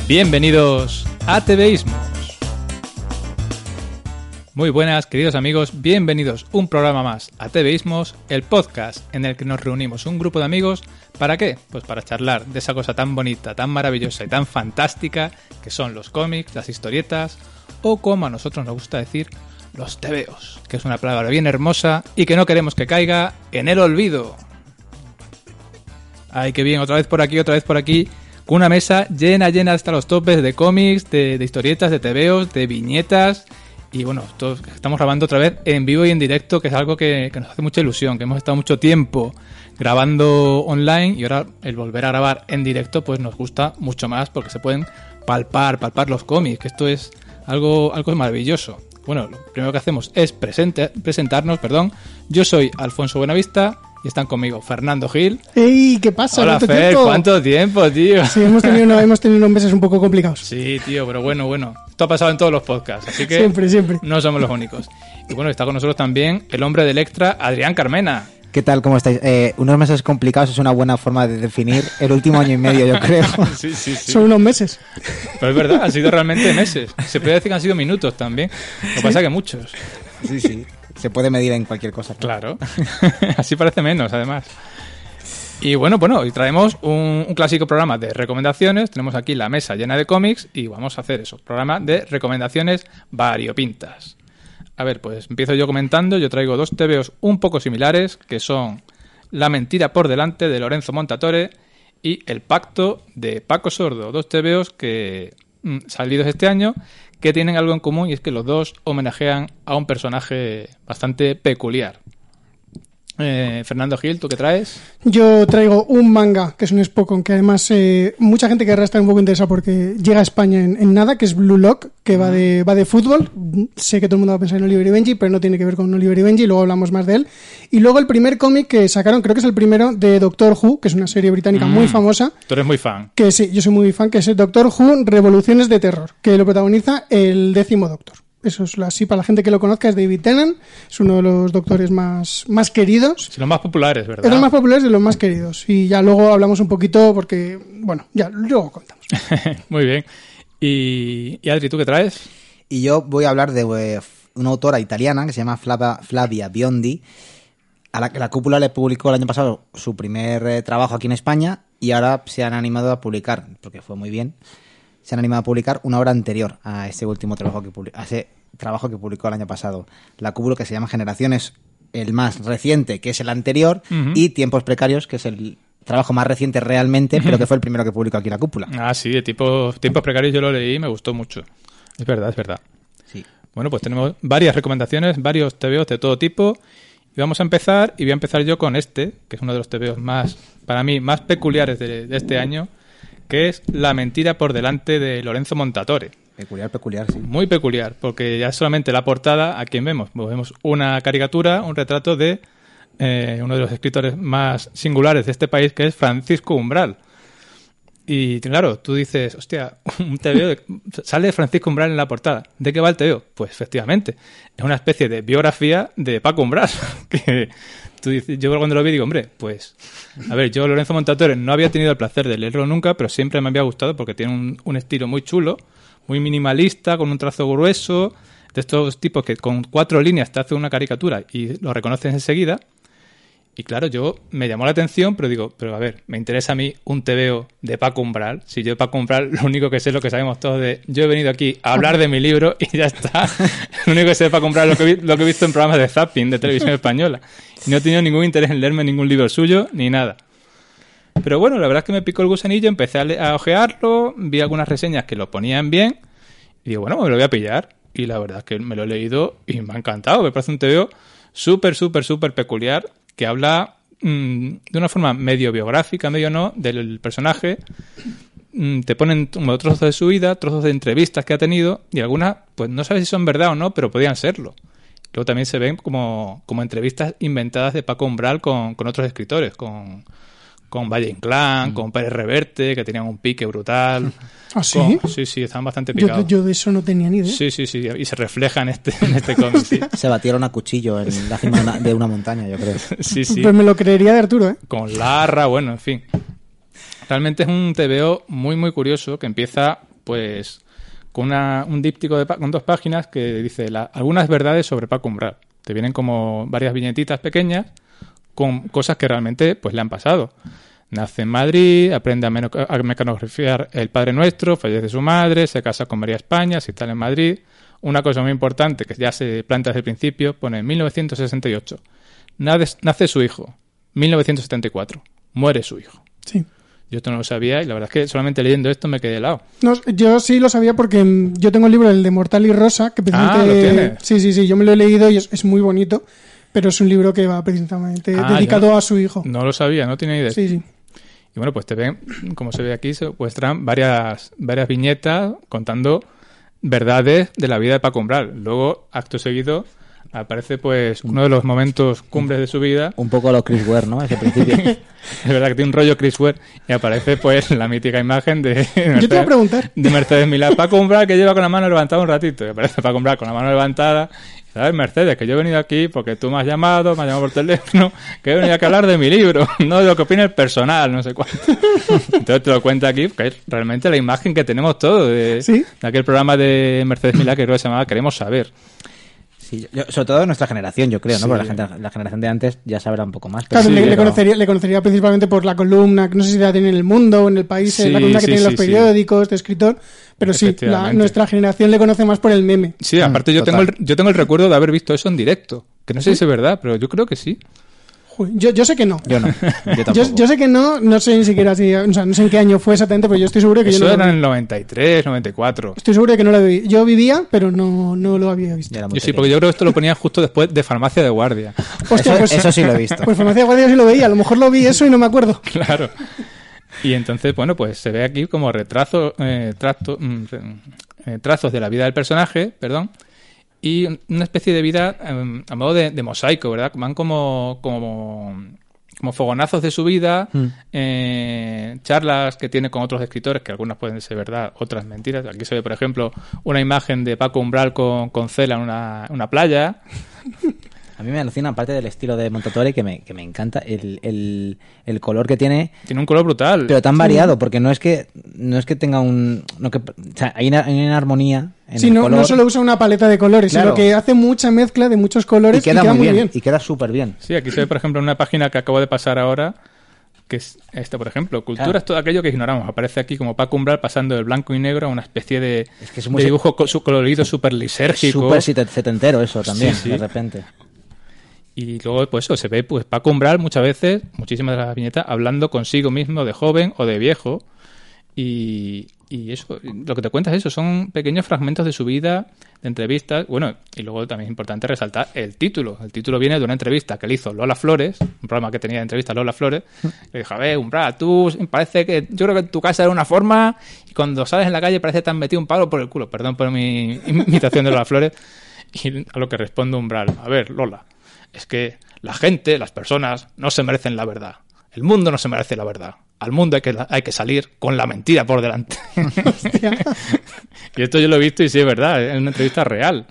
Bienvenidos a TVismos. Muy buenas, queridos amigos, bienvenidos un programa más a TVismos, el podcast en el que nos reunimos un grupo de amigos. ¿Para qué? Pues para charlar de esa cosa tan bonita, tan maravillosa y tan fantástica que son los cómics, las historietas o, como a nosotros nos gusta decir, los tebeos, que es una palabra bien hermosa y que no queremos que caiga en el olvido. Ay, qué bien, otra vez por aquí, con una mesa llena hasta los topes de cómics, de historietas, de tebeos, de viñetas. Y bueno, estamos grabando otra vez en vivo y en directo, que es algo que nos hace mucha ilusión, que hemos estado mucho tiempo grabando online y ahora el volver a grabar en directo pues nos gusta mucho más porque se pueden palpar los cómics, que esto es algo maravilloso. Bueno, lo primero que hacemos es presentarnos. Yo soy Alfonso Buenavista y están conmigo Fernando Gil. ¡Ey! ¿Qué pasa? Hola, Fer, ¿cuánto tiempo, tío? Sí, hemos tenido unos meses un poco complicados. Sí, tío, pero bueno. Esto ha pasado en todos los podcasts, así que siempre. No somos los únicos. Y bueno, está con nosotros también el hombre de Electra, Adrián Carmena. ¿Qué tal? ¿Cómo estáis? Unos meses complicados es una buena forma de definir el último año y medio, yo creo. Sí. Son unos meses. Pero es verdad, han sido realmente meses. Se puede decir que han sido minutos también. Lo que pasa es que muchos. Sí. Se puede medir en cualquier cosa. Claro. Así parece menos, además. Y bueno, hoy traemos un clásico programa de recomendaciones. Tenemos aquí la mesa llena de cómics y vamos a hacer eso. Programa de recomendaciones variopintas. A ver, pues empiezo yo comentando. Yo traigo dos tebeos un poco similares, que son La mentira por delante, de Lorenzo Montatore, y El pacto, de Paco Sordo. Dos tebeos que salidos este año, que tienen algo en común, y es que los dos homenajean a un personaje bastante peculiar. Fernando Gil, ¿tú qué traes? Yo traigo un manga, que es un Spokon, que además mucha gente querrá estar un poco interesada porque llega a España en nada, que es Blue Lock, que va de fútbol. Sé que todo el mundo va a pensar en Oliver y Benji, pero no tiene que ver con Oliver y Benji, luego hablamos más de él. Y luego el primer cómic que sacaron, creo que es el primero, de Doctor Who, que es una serie británica muy famosa. Tú eres muy fan. Que sí, yo soy muy fan, que es Doctor Who, Revoluciones de Terror, que lo protagoniza el 10º Doctor. Eso es así, para la gente que lo conozca, es David Tennant, es uno de los doctores más queridos. Sí, los más populares, ¿verdad? Es los más populares de los más queridos. Y ya luego hablamos un poquito porque, bueno, ya luego contamos. Muy bien. Y Adri, ¿tú qué traes? Y yo voy a hablar de una autora italiana que se llama Flavia Biondi, a la que la Cúpula le publicó el año pasado su primer trabajo aquí en España y ahora se han animado a publicar, porque fue muy bien, se han animado a publicar una obra anterior a ese último trabajo que publicó el año pasado. La Cúpula, que se llama Generaciones, el más reciente, que es el anterior, y Tiempos Precarios, que es el trabajo más reciente realmente, pero que fue el primero que publicó aquí la Cúpula. Ah, sí, de Tiempos Precarios yo lo leí y me gustó mucho. Es verdad. Sí. Bueno, pues tenemos varias recomendaciones, varios tebeos de todo tipo. Y vamos a empezar, y voy a empezar yo con este, que es uno de los tebeos para mí, más peculiares de este año, que es La mentira por delante, de Lorenzo Montatore. Peculiar, sí. Muy peculiar, porque ya solamente la portada, ¿a quién vemos? Pues vemos una caricatura, un retrato de uno de los escritores más singulares de este país, que es Francisco Umbral. Y claro, tú dices, hostia, un tebeo, sale Francisco Umbral en la portada. ¿De qué va el tebeo? Pues efectivamente, es una especie de biografía de Paco Umbral, que tú dices, yo cuando lo vi digo, hombre, pues, a ver, yo Lorenzo Montatore no había tenido el placer de leerlo nunca, pero siempre me había gustado porque tiene un estilo muy chulo, muy minimalista, con un trazo grueso, de estos tipos que con 4 líneas te hace una caricatura y lo reconoces enseguida. Y claro, yo me llamó la atención, pero digo, a ver, me interesa a mí un tebeo de Paco Umbral. Si yo de Paco Umbral, lo único que sé es lo que sabemos todos de, yo he venido aquí a hablar de mi libro y ya está. Lo único que sé de Paco Umbral es lo que he visto en programas de zapping de televisión española. Y no he tenido ningún interés en leerme ningún libro suyo ni nada. Pero bueno, la verdad es que me picó el gusanillo, empecé a ojearlo, vi algunas reseñas que lo ponían bien y digo, bueno, me lo voy a pillar. Y la verdad es que me lo he leído y me ha encantado. Me parece un tebeo súper peculiar, que habla de una forma medio biográfica, medio no, del personaje. Te ponen como trozos de su vida, trozos de entrevistas que ha tenido, y algunas, pues no sabes si son verdad o no, pero podían serlo. Luego también se ven como entrevistas inventadas de Paco Umbral con otros escritores, con Valle Inclán, con Pérez Reverte, que tenían un pique brutal. ¿Ah, sí? Sí, estaban bastante picados. Yo de eso no tenía ni idea. Sí, y se refleja en este cómic, sí. Se batieron a cuchillo en la cima de una montaña, yo creo. Sí. Pues me lo creería de Arturo, ¿eh? Con Larra, bueno, en fin. Realmente es un tebeo muy curioso que empieza pues con un díptico con 2 páginas que dice algunas verdades sobre Paco Umbral. Te vienen como varias viñetitas pequeñas con cosas que realmente pues le han pasado. Nace en Madrid, aprende a mecanografiar el Padre Nuestro, fallece su madre, se casa con María España, se instala en Madrid. Una cosa muy importante que ya se plantea desde el principio, pone en 1968. Nace su hijo. 1974. Muere su hijo. Sí. Yo esto no lo sabía y la verdad es que solamente leyendo esto me quedé helado. No, yo sí lo sabía porque yo tengo el libro, el de Mortal y Rosa, que precisamente... ¿lo tienes? Sí, yo me lo he leído y es muy bonito, pero es un libro que va precisamente dedicado a su hijo. No lo sabía, no tenía idea. Sí. Y bueno, pues te ven, como se ve aquí, se muestran varias viñetas contando verdades de la vida de Paco Umbral. Luego, acto seguido, aparece pues uno de los momentos cumbres de su vida. Un poco a lo Chris Ware, ¿no? Ese principio. Es verdad que tiene un rollo Chris Ware y aparece pues la mítica imagen de Mercedes, yo te iba a preguntar. de Mercedes Milá. Paco Umbral que lleva con la mano levantada un ratito. Y aparece Paco Umbral con la mano levantada. ¿Sabes, Mercedes? Que yo he venido aquí porque tú me has llamado por teléfono, que he venido aquí a hablar de mi libro, no de lo que opina el personal, no sé cuánto. Entonces te lo cuento aquí, que es realmente la imagen que tenemos todos de aquel programa de Mercedes Milá que creo que se llamaba Queremos Saber. Sí, sobre todo de nuestra generación, yo creo, ¿no? Sí. Porque la generación de antes ya sabrá un poco más. Claro, Sí, le conocería principalmente por la columna, que no sé si la tiene en El Mundo o en El País, Sí, la columna que sí, tiene en los sí, periódicos, de escritor, pero sí, Efectivamente. nuestra generación le conoce más por el meme. Sí, aparte yo total. tengo el recuerdo de haber visto eso en directo, que no sé si es verdad, pero yo creo que sí. Joder, yo sé que no. Yo no, yo tampoco. Yo sé que no sé ni siquiera si, o sea, no sé en qué año fue exactamente, pero yo estoy seguro que Eso yo no era lo en vi. el 93, 94. Estoy seguro de que no lo vi. Yo vivía, pero no lo había visto. Ya era muy Yo sí, pequeño. porque yo creo que esto lo ponían justo después de Farmacia de Guardia. Hostia, Eso sí lo he visto. Pues Farmacia de Guardia sí lo veía, a lo mejor lo vi eso y no me acuerdo. Claro. Y entonces, bueno, pues se ve aquí como trazos de la vida del personaje, y una especie de vida a modo de mosaico, ¿verdad? Van como fogonazos de su vida, charlas que tiene con otros escritores, que algunas pueden ser verdad, otras mentiras. Aquí se ve, por ejemplo, una imagen de Paco Umbral con Cela en una playa. A mí me alucina, aparte del estilo de Montatore, que me encanta el color que tiene, Tiene un color brutal. pero tan variado, porque no es que tenga o sea, hay una armonía en Sí, el no color. solo usa una paleta de colores, Claro. sino que hace mucha mezcla de muchos colores y queda muy muy bien, bien. y queda súper bien. Sí, aquí se ve, por ejemplo, una página que acabo de pasar ahora, que es esta, por ejemplo. Cultura Claro. es todo aquello que ignoramos. Aparece aquí como Paco Umbral pasando del blanco y negro a una especie de, Es que es muy de dibujo su colorido súper lisérgico. Súper setentero eso también, Sí, sí. de repente. Y luego, pues eso, se ve pues Paco Umbral muchas veces, muchísimas de las viñetas, hablando consigo mismo de joven o de viejo. Y eso, lo que te cuentas es eso, son pequeños fragmentos de su vida, de entrevistas. Bueno, y luego también es importante resaltar el título. El título viene de una entrevista que le hizo Lola Flores, un programa que tenía de entrevista Lola Flores. Le dijo, a ver, Umbral, tú parece que... Yo creo que tu casa era una forma y cuando sales en la calle parece que te han metido un palo por el culo. Perdón por mi imitación de Lola Flores. Y a lo que responde Umbral, a ver, Lola, es que la gente, las personas, no se merecen la verdad. El mundo no se merece la verdad. Al mundo hay que salir con la mentira por delante. Hostia. Y esto yo lo he visto y sí es verdad, es una entrevista real.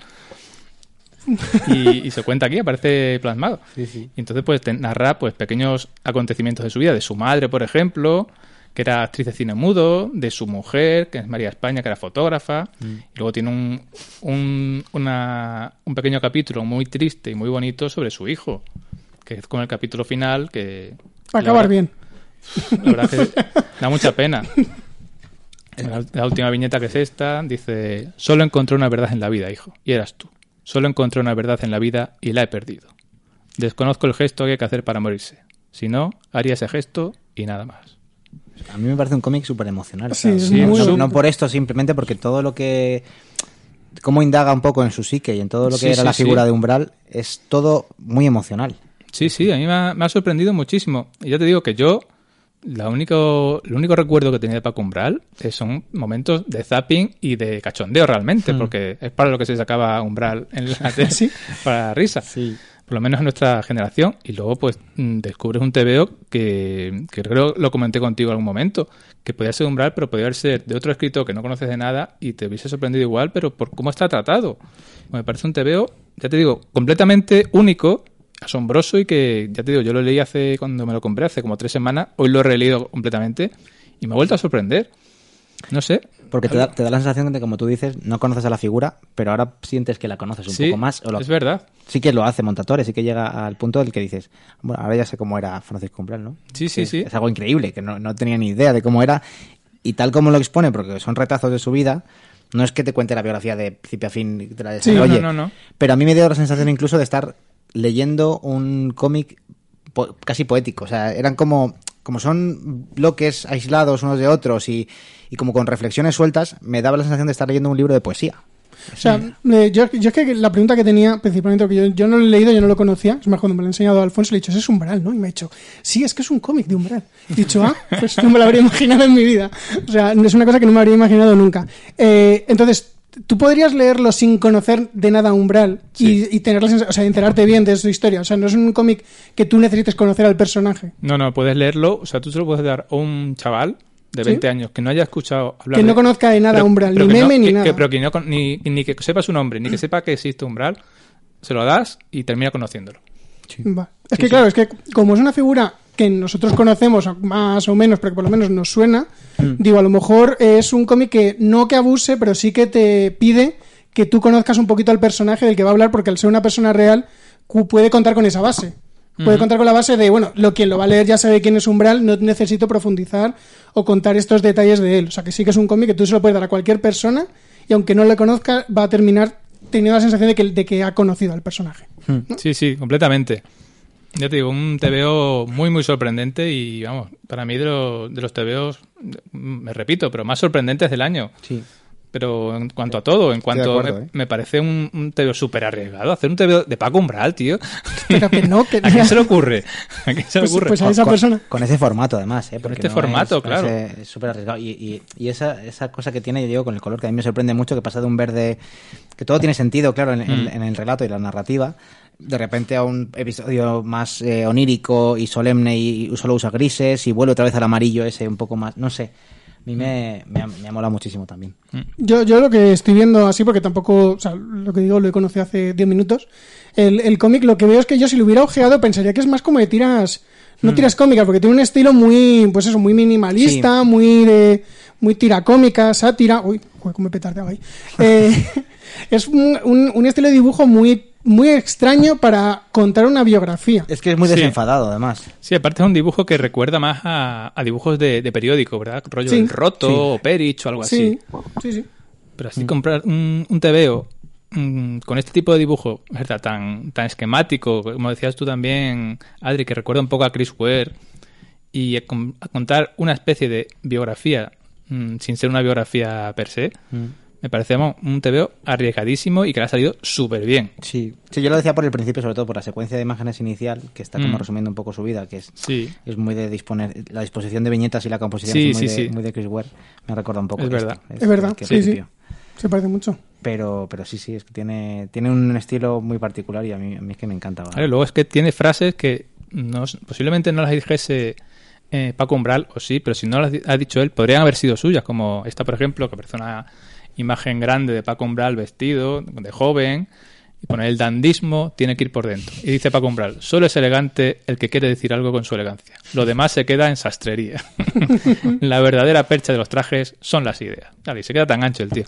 Y se cuenta aquí, aparece plasmado. Sí. Y entonces pues te narra pues pequeños acontecimientos de su vida, de su madre, por ejemplo, que era actriz de cine mudo, de su mujer, que es María España, que era fotógrafa. Y luego tiene un pequeño capítulo muy triste y muy bonito sobre su hijo, que es con el capítulo final que... Para acabar bien. La verdad que da mucha pena. La última viñeta, que es esta, dice: solo encontré una verdad en la vida, hijo, y eras tú. Solo encontré una verdad en la vida y la he perdido. Desconozco el gesto que hay que hacer para morirse. Si no, haría ese gesto y nada más. A mí me parece un cómic súper emocional. Sí, es muy bonito. No por esto, simplemente porque todo lo que... Cómo indaga un poco en su psique y en todo lo que Sí, era sí, la figura sí. de Umbral, es todo muy emocional. Sí, a mí me ha sorprendido muchísimo. Y ya te digo que yo, el único recuerdo que tenía de Paco Umbral son momentos de zapping y de cachondeo realmente, porque es para lo que se sacaba Umbral en la tele, Sí. para la risa. Sí. Por lo menos en nuestra generación. Y luego pues descubres un TVO que creo lo comenté contigo en algún momento, que podía ser Umbral, pero podía ser de otro escritor que no conoces de nada y te hubiese sorprendido igual, pero por cómo está tratado. Me parece un TVO, ya te digo, completamente único, asombroso, y que, ya te digo, yo lo leí cuando me lo compré, hace como 3 semanas. Hoy lo he releído completamente y me ha vuelto a sorprender. No sé. Porque te da la sensación de, como tú dices, no conoces a la figura, pero ahora sientes que la conoces un poco más. Es verdad. Sí que lo hace Montatore, sí que llega al punto del que dices, bueno, ahora ya sé cómo era Francisco Umbral, ¿no? Sí. Es algo increíble, que no tenía ni idea de cómo era. Y tal como lo expone, porque son retazos de su vida, no es que te cuente la biografía de principio a fin y te la desarrolle. No. Pero a mí me dio la sensación incluso de estar leyendo un cómic casi poético. O sea, eran como son bloques aislados unos de otros y como con reflexiones sueltas, me daba la sensación de estar leyendo un libro de poesía. O sea, yo es que la pregunta que tenía, principalmente, porque yo no lo he leído, yo no lo conocía, es más, cuando me lo ha enseñado Alfonso, le he dicho, ese es Umbral, ¿no? Y me ha dicho, sí, es que es un cómic de Umbral. He dicho, pues no me lo habría imaginado en mi vida. O sea, es una cosa que no me habría imaginado nunca. Entonces, ¿tú podrías leerlo sin conocer de nada Umbral y tener enterarte bien de su historia? O sea, no es un cómic que tú necesites conocer al personaje. No, puedes leerlo, o sea, tú se lo puedes dar a un chaval de 20 años que no haya escuchado hablar que no conozca de nada Umbral, ni meme ni nada. Pero que ni que sepa su nombre, ni que sepa que existe Umbral, se lo das y termina conociéndolo. Sí. Es que claro, es que como es una figura que nosotros conocemos más o menos, pero que por lo menos nos suena, digo, a lo mejor es un cómic que no que abuse, pero sí que te pide que tú conozcas un poquito al personaje del que va a hablar, porque al ser una persona real puede contar con esa base. Puede contar con la base de, bueno, quien lo va a leer ya sabe quién es Umbral, no necesito profundizar o contar estos detalles de él. O sea, que sí que es un cómic que tú se lo puedes dar a cualquier persona y aunque no le conozca, va a terminar teniendo la sensación de que ha conocido al personaje, ¿no? Sí, completamente. Ya te digo, un TVO muy, muy sorprendente y, vamos, para mí de los TVOs, me repito, pero más sorprendentes del año. Sí. Pero en cuanto a todo, me parece un TVO súper arriesgado. Hacer un TVO de Paco Umbral, tío. Pero que no, que ¿A quién se le ocurre? Pues a esa persona. Con ese formato, además, ¿eh? Con este formato, claro. Es súper arriesgado. Y esa cosa que tiene, yo digo, con el color, que a mí me sorprende mucho, que pasa de un verde... Que todo tiene sentido, claro, en el relato y la narrativa, de repente a un episodio más onírico y solemne y solo usa grises y vuelve otra vez al amarillo ese un poco más... No sé. A mí me ha molado muchísimo también. Yo lo que estoy viendo así, porque tampoco, o sea, lo que digo lo he conocido hace 10 minutos, el cómic, lo que veo es que yo si lo hubiera ojeado pensaría que es más como de tiras, no tiras cómicas, porque tiene un estilo muy, pues eso, muy minimalista, muy tira cómica, sátira, uy, cómo petardeaba ahí. Es un estilo de dibujo muy extraño para contar una biografía. Es que es muy desenfadado, además. Sí, aparte es un dibujo que recuerda más a dibujos de periódico, ¿verdad? Rollo El Roto o Perich o algo así. Sí. Pero así comprar un TVO con este tipo de dibujo, ¿verdad? Tan esquemático, como decías tú también, Adri, que recuerda un poco a Chris Ware, y a contar una especie de biografía sin ser una biografía per se, me parece un TVO arriesgadísimo y que le ha salido súper bien. Sí, yo lo decía por el principio, sobre todo por la secuencia de imágenes inicial, que está como resumiendo un poco su vida, que es muy de disponer, la disposición de viñetas y la composición muy de Chris Ware. Me recuerda un poco. Es verdad. Es verdad, sí. Se parece mucho. Pero sí, es que tiene un estilo muy particular y a mí es que me encanta. Vale, luego es que tiene frases que posiblemente no las dijese Paco Umbral, o sí, pero si no las ha dicho él, podrían haber sido suyas, como esta, por ejemplo, que parece una imagen grande de Paco Umbral vestido, de joven, y pone: el dandismo tiene que ir por dentro. Y dice Paco Umbral: solo es elegante el que quiere decir algo con su elegancia. Lo demás se queda en sastrería. La verdadera percha de los trajes son las ideas. Claro, y se queda tan ancho el tío.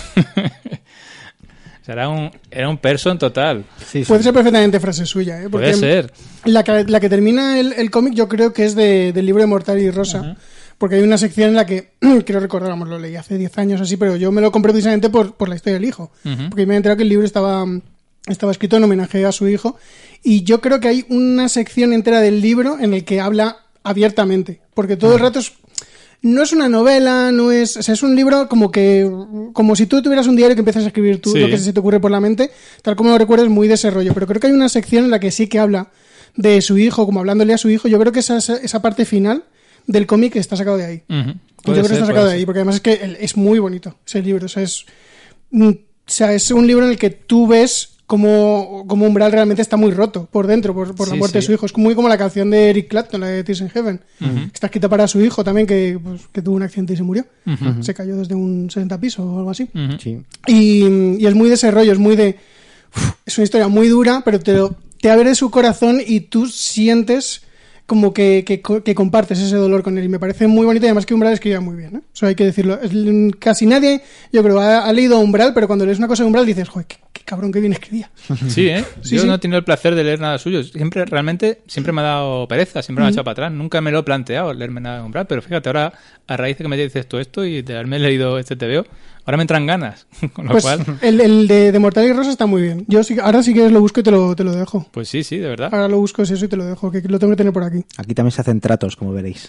O sea, era un person total. Sí. Puede ser perfectamente frase suya, ¿eh? Porque puede ser. La que termina el cómic yo creo que es del libro de Mortal y Rosa. Uh-huh. Porque hay una sección en la que, quiero recordar, vamos, lo leí hace 10 años así, pero yo me lo compré precisamente por la historia del hijo. Uh-huh. Porque me he enterado que el libro estaba escrito en homenaje a su hijo. Y yo creo que hay una sección entera del libro en el que habla abiertamente. Porque todo el rato no es una novela, no es... O sea, es un libro como si tú tuvieras un diario que empiezas a escribir tú, lo que se te ocurre por la mente, tal como lo recuerdas, muy de ese rollo. Pero creo que hay una sección en la que sí que habla de su hijo, como hablándole a su hijo. Yo creo que esa parte final del cómic está sacado de ahí. Uh-huh. Yo creo que está sacado de ahí, porque además es que es muy bonito ese libro. O sea, es un libro en el que tú ves como Umbral realmente está muy roto por dentro, por la muerte de su hijo. Es muy como la canción de Eric Clapton, la de Tears in Heaven, que está escrita para su hijo también, que tuvo un accidente y se murió. Uh-huh. Se cayó desde un 60 pisos o algo así. Uh-huh. Sí. Y es muy de ese rollo, es muy de... es una historia muy dura, pero te abre su corazón y tú sientes como que compartes ese dolor con él. Y me parece muy bonito y además que Umbral escribía muy bien, ¿eh? Eso hay que decirlo. Casi nadie, yo creo, ha leído Umbral, pero cuando lees una cosa de Umbral dices, joder, qué cabrón, qué bien escribía. Sí, ¿eh? Sí, Yo sí. no he tenido el placer de leer nada suyo. Realmente siempre me ha dado pereza, siempre me ha echado para atrás. Nunca me lo he planteado leerme nada de Umbral, pero fíjate, ahora a raíz de que me dices tú esto y de haberme leído este TVO, ahora me entran ganas. Con lo Pues cual, el de Mortal y Rosa está muy bien. Yo sí, ahora sí que lo busco y te lo dejo. pues sí, de verdad. Ahora lo busco es eso y te lo dejo, que lo tengo que tener por aquí. Aquí también se hacen tratos, como veréis.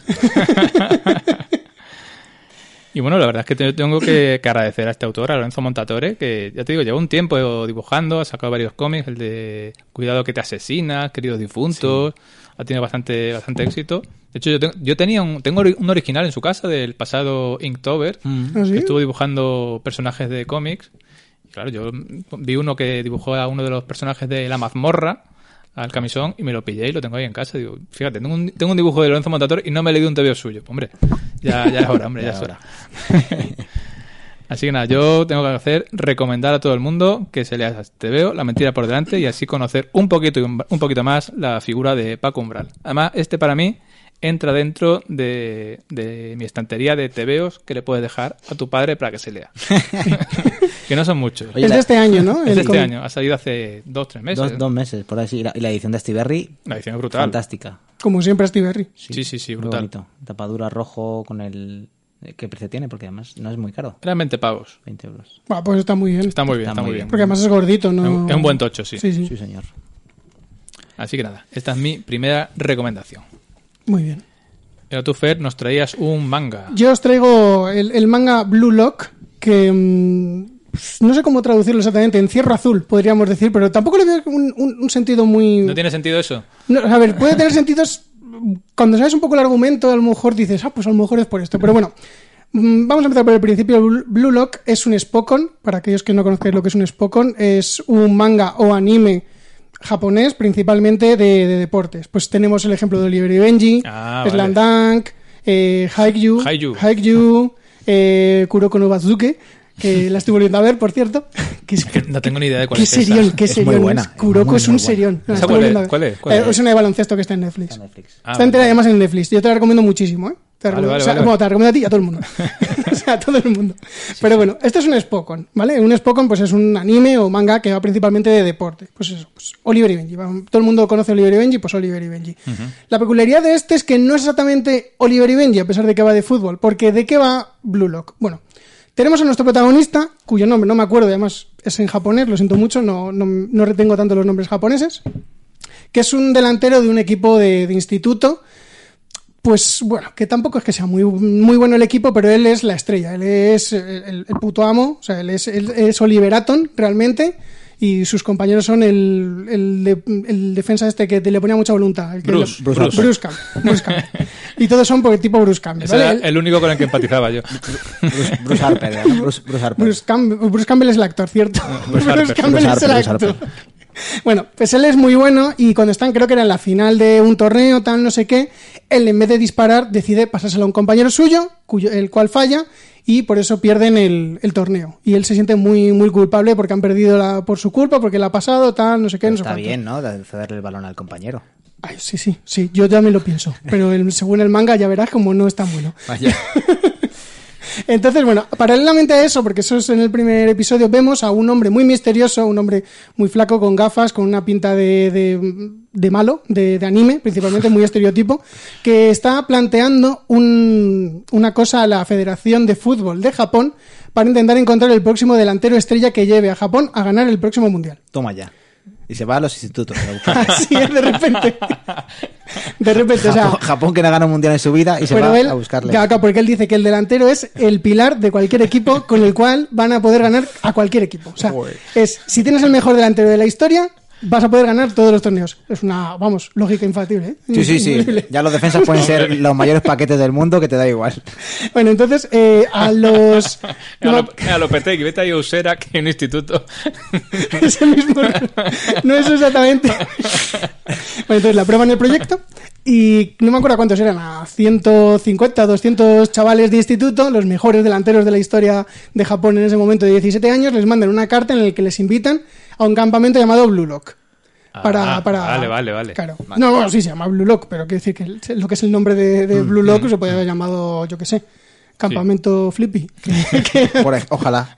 Y bueno, la verdad es que tengo que agradecer a este autor, a Lorenzo Montatore, que ya te digo, lleva un tiempo dibujando, ha sacado varios cómics, el de Cuidado que te asesina, Queridos difuntos, ha tenido bastante éxito. De hecho, yo tengo un original en su casa del pasado Inktober, ¿Ah, sí? que estuvo dibujando personajes de cómics. Y claro, yo vi uno que dibujó a uno de los personajes de La Mazmorra, al camisón, y me lo pillé y lo tengo ahí en casa. Digo, fíjate, tengo un dibujo de Lorenzo Montatore y no me he leído un TVO suyo. Hombre, ya es hora, hombre, ya es hora. Así que nada, yo tengo que recomendar a todo el mundo que se lea este TVO, La mentira por delante, y así conocer un poquito más la figura de Paco Umbral. Además, este para mí entra dentro de mi estantería de TVOs que le puedes dejar a tu padre para que se lea. Que no son muchos. Oye, Es de este año, ¿no? Es de El este cómic. año, ha salido hace 2-3 meses. Dos meses, por así. Y la edición de Stiberri, La edición es brutal. fantástica. Como siempre, Steve Berry. Sí, Muy brutal. bonito. Tapadura rojo con el... ¿Qué precio tiene? Porque además no es muy caro. Eran 20 pavos. 20 euros. Bueno, pues está muy bien. Está muy bien, Está está muy muy bien. bien. Porque además es gordito, ¿no? Es un buen tocho, sí. Sí. Sí, señor. Así que nada, esta es mi primera recomendación. Muy bien. Pero tú, Fer, nos traías un manga. Yo os traigo el manga Blue Lock, que no sé cómo traducirlo exactamente, encierro azul, podríamos decir, pero tampoco le veo un sentido muy... ¿No tiene sentido eso? No, a ver, puede tener sentidos... Cuando sabes un poco el argumento, a lo mejor dices, pues a lo mejor es por esto. Pero bueno, vamos a empezar por el principio. Blue Lock es un Spokon, para aquellos que no conozcáis lo que es un Spokon, es un manga o anime japonés, principalmente de deportes. Pues tenemos el ejemplo de Oliver y Benji, Slam Dunk, Haikyuu, Kuroko no Bazuke, que la estoy volviendo a ver, por cierto. Que no tengo ni idea de cuál qué es serión, esa. qué Es serión. muy buena. Kuroko Muy, es un muy buena. serión. La ¿Esa estoy cuál es? volviendo a ver. ¿Cuál es? ¿Cuál es? Es una de baloncesto que está en Netflix. Está en Netflix. Está entera además en Netflix. Yo te la recomiendo muchísimo, ¿eh? Vale. Bueno, te la recomiendo a ti y a todo el mundo. O sea, a todo el mundo. Pero bueno, este es un Spokon, ¿vale? Un Spokon pues es un anime o manga que va principalmente de deporte. Pues eso, pues Oliver y Benji. Todo el mundo conoce a Oliver y Benji, pues Oliver y Benji. La peculiaridad de este es que no es exactamente Oliver y Benji, a pesar de que va de fútbol. Porque ¿de qué va Blue Lock? Bueno, tenemos a nuestro protagonista, cuyo nombre no me acuerdo, además es en japonés, lo siento mucho, no retengo tanto los nombres japoneses, que es un delantero de un equipo de instituto. Pues bueno, que tampoco es que sea muy bueno el equipo, pero él es la estrella, él es el puto amo, o sea, él es Oliver Atom realmente, y sus compañeros son el defensa este que le ponía mucha voluntad. Bruce Campbell. Y todos son por tipo Bruce Campbell. Ese ¿vale? era el único con el que empatizaba yo. Bruce Harper, ¿no? Bruce Harper. Bruce Campbell es el actor, ¿cierto? Bruce Harper. Campbell es el Bruce actor. Harper. Bueno, pues él es muy bueno y cuando están, creo que era en la final de un torneo, tal, no sé qué, él en vez de disparar decide pasárselo a un compañero suyo, el cual falla, y por eso pierden el torneo. Y él se siente muy, muy culpable porque han perdido por su culpa, porque le ha pasado, tal, no sé qué, no sé Está cuánto. bien, ¿no? De cederle el balón al compañero. Ay, sí, yo ya me lo pienso. Pero según el manga ya verás como no es tan bueno. Vaya. Entonces, bueno, paralelamente a eso, porque eso es en el primer episodio, vemos a un hombre muy misterioso, un hombre muy flaco, con gafas, con una pinta de malo, de anime, principalmente muy estereotipo, que está planteando una cosa a la Federación de Fútbol de Japón para intentar encontrar el próximo delantero estrella que lleve a Japón a ganar el próximo mundial. Toma ya. Y se va a los institutos. Así es, de repente. De repente, o sea... Japón que no gana un mundial en su vida y se va a buscarle. Claro, porque él dice que el delantero es el pilar de cualquier equipo con el cual van a poder ganar a cualquier equipo. O sea, si tienes el mejor delantero de la historia, vas a poder ganar todos los torneos. Es una, lógica infalible, ¿eh? Sí. Ya los defensas pueden ser los mayores paquetes del mundo que te da igual. Bueno, entonces, a los... A Lopetegui, vete ahí a Usera, que hay un instituto. Ese mismo... No es exactamente... Bueno, entonces la prueban el proyecto y no me acuerdo cuántos eran, a 150, 200 chavales de instituto, los mejores delanteros de la historia de Japón en ese momento de 17 años, les mandan una carta en la que les invitan a un campamento llamado Blue Lock. Vale. Claro. No, bueno, sí, se llama Blue Lock, pero quiero decir que lo que es el nombre de Blue Lock se podría haber llamado, yo qué sé, Campamento Flippy. Ojalá.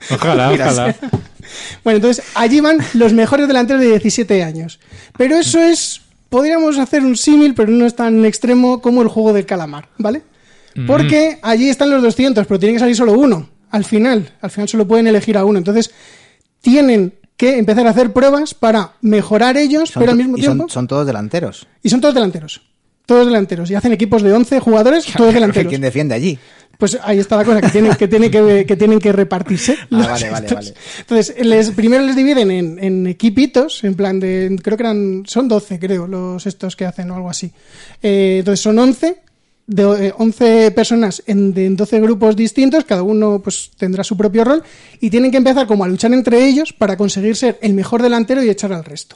Bueno, entonces allí van los mejores delanteros de 17 años. Pero eso es, podríamos hacer un símil, pero no es tan extremo como el juego del calamar, ¿vale? Porque allí están los 200, pero tiene que salir solo uno. Al final solo pueden elegir a uno. Entonces tienen que empezar a hacer pruebas para mejorar ellos, pero al mismo tiempo... Son todos delanteros. Y son todos delanteros. Todos delanteros. Y hacen equipos de 11 jugadores, todos delanteros. ¿Quién defiende allí? Pues ahí está la cosa, que tienen que repartirse. Vale. Entonces, primero les dividen en equipitos, en plan de... Creo que son 12, creo, los estos que hacen o algo así. Entonces son 11... de 11 personas en 12 grupos distintos, cada uno pues tendrá su propio rol y tienen que empezar como a luchar entre ellos para conseguir ser el mejor delantero y echar al resto.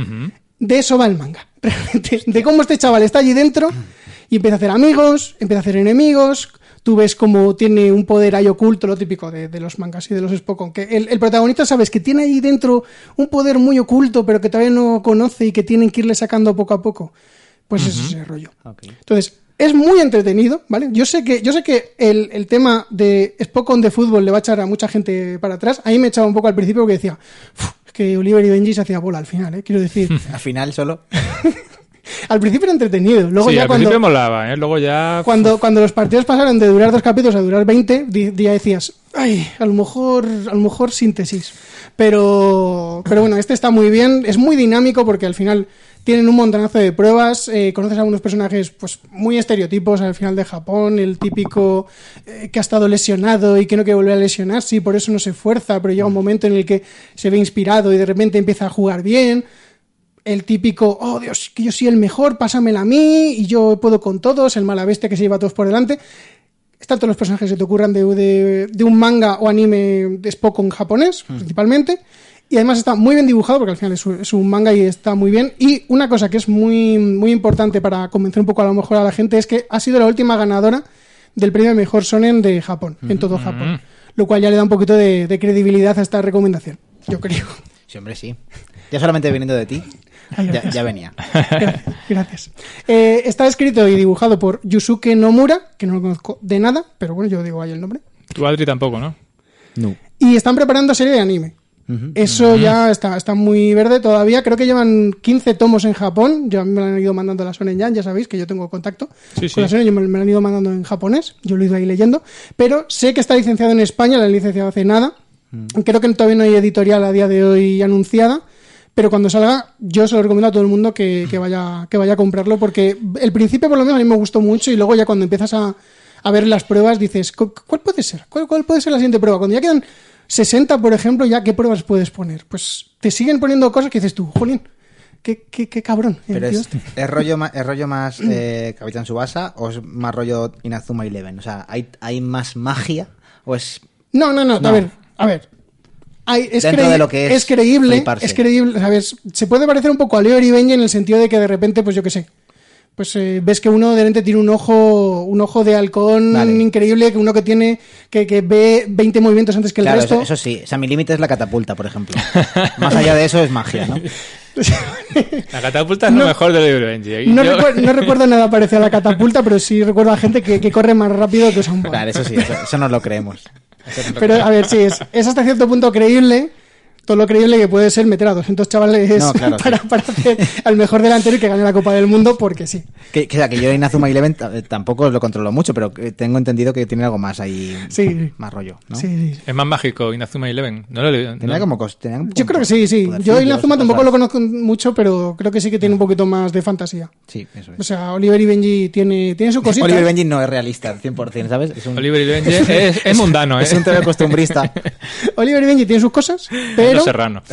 De eso va el manga, realmente, de cómo este chaval está allí dentro y empieza a hacer amigos, empieza a hacer enemigos. Tú ves como tiene un poder ahí oculto, lo típico de los mangas y de los Spokon, que el protagonista sabes que tiene ahí dentro un poder muy oculto pero que todavía no conoce y que tienen que irle sacando poco a poco. Pues ese es ese rollo. Okay. Entonces, es muy entretenido, ¿vale? Yo sé que el tema de Spokon de fútbol le va a echar a mucha gente para atrás. A mí me echaba un poco al principio porque decía, es que Oliver y Benji se hacía bola al final, ¿eh? Quiero decir... Al final solo... Al principio era entretenido. Luego sí, ya al principio molaba, ¿eh? Luego ya... Cuando los partidos pasaron de durar 2 capítulos a durar 20, ya decías, ay, a lo mejor síntesis. Pero bueno, este está muy bien, es muy dinámico porque al final tienen un montonazo de pruebas, conoces a unos personajes pues muy estereotipos al final de Japón, el típico que ha estado lesionado y que no quiere volver a lesionarse y por eso no se esfuerza, pero llega un momento en el que se ve inspirado y de repente empieza a jugar bien. El típico, oh Dios, que yo soy el mejor, pásamela a mí y yo puedo con todos, el mala bestia que se lleva a todos por delante. Están todos los personajes que te ocurran de un manga o anime de Spokon japonés, principalmente. Y además está muy bien dibujado, porque al final es un manga y está muy bien. Y una cosa que es muy, muy importante para convencer un poco a lo mejor a la gente es que ha sido la última ganadora del premio Mejor Shonen de Japón, en todo Japón. Lo cual ya le da un poquito de credibilidad a esta recomendación, yo creo. Sí, hombre, sí. Ya solamente viniendo de ti, ya venía. Gracias. Está escrito y dibujado por Yusuke Nomura, que no lo conozco de nada, pero bueno, yo digo ahí el nombre. Tú, Adri, tampoco, ¿no? No. Y están preparando serie de anime. Eso ya está muy verde todavía. Creo que llevan 15 tomos en Japón. Ya me lo han ido mandando la Shonen Jump, ya sabéis que yo tengo contacto con la Shonen, me lo han ido mandando en japonés. Yo lo he ido ahí leyendo. Pero sé que está licenciado en España, la han licenciado hace nada. Creo que todavía no hay editorial a día de hoy anunciada. Pero cuando salga, yo se lo recomiendo a todo el mundo que vaya a comprarlo, porque el principio por lo menos a mí me gustó mucho y luego ya cuando empiezas a ver las pruebas dices, ¿cuál puede ser? ¿Cuál puede ser la siguiente prueba? Cuando ya quedan 60, por ejemplo, ya ¿qué pruebas puedes poner? Pues te siguen poniendo cosas que dices tú, jolín, qué cabrón. Pero es rollo más Capitán Tsubasa o es más rollo Inazuma Eleven? O sea, ¿hay más magia o es...? No. A ver. De lo que es creíble, ¿sabes? Se puede parecer un poco a Oliver y Benji en el sentido de que de repente, pues yo qué sé, pues ves que uno de repente tiene un ojo de halcón increíble, que uno que tiene que ve 20 movimientos antes que el resto. Eso sí, o sea, mi límite es la catapulta, por ejemplo. Más allá de eso es magia, ¿no? La catapulta es lo mejor de Oliver y Benji. No recuerdo nada parecido a la catapulta, pero sí recuerdo a gente que corre más rápido que un Claro, eso sí, eso nos lo creemos. Pero a ver, sí, es hasta cierto punto creíble, todo lo creíble que puede ser meter a 200 chavales para hacer al mejor delantero y que gane la Copa del Mundo, porque sí. Que yo Inazuma Eleven tampoco lo controlo mucho, pero tengo entendido que tiene algo más ahí, más rollo, ¿no? Sí. Es más mágico Inazuma Eleven. Yo creo que sí. Yo Inazuma tampoco lo conozco mucho, pero creo que sí que tiene un poquito más de fantasía. Sí, eso es. O sea, Oliver y Benji tiene su cosita. Oliver y Benji no es realista al 100%, ¿sabes? Oliver y Benji es mundano, ¿eh? Es un TV costumbrista. Oliver y Benji tiene sus cosas, pero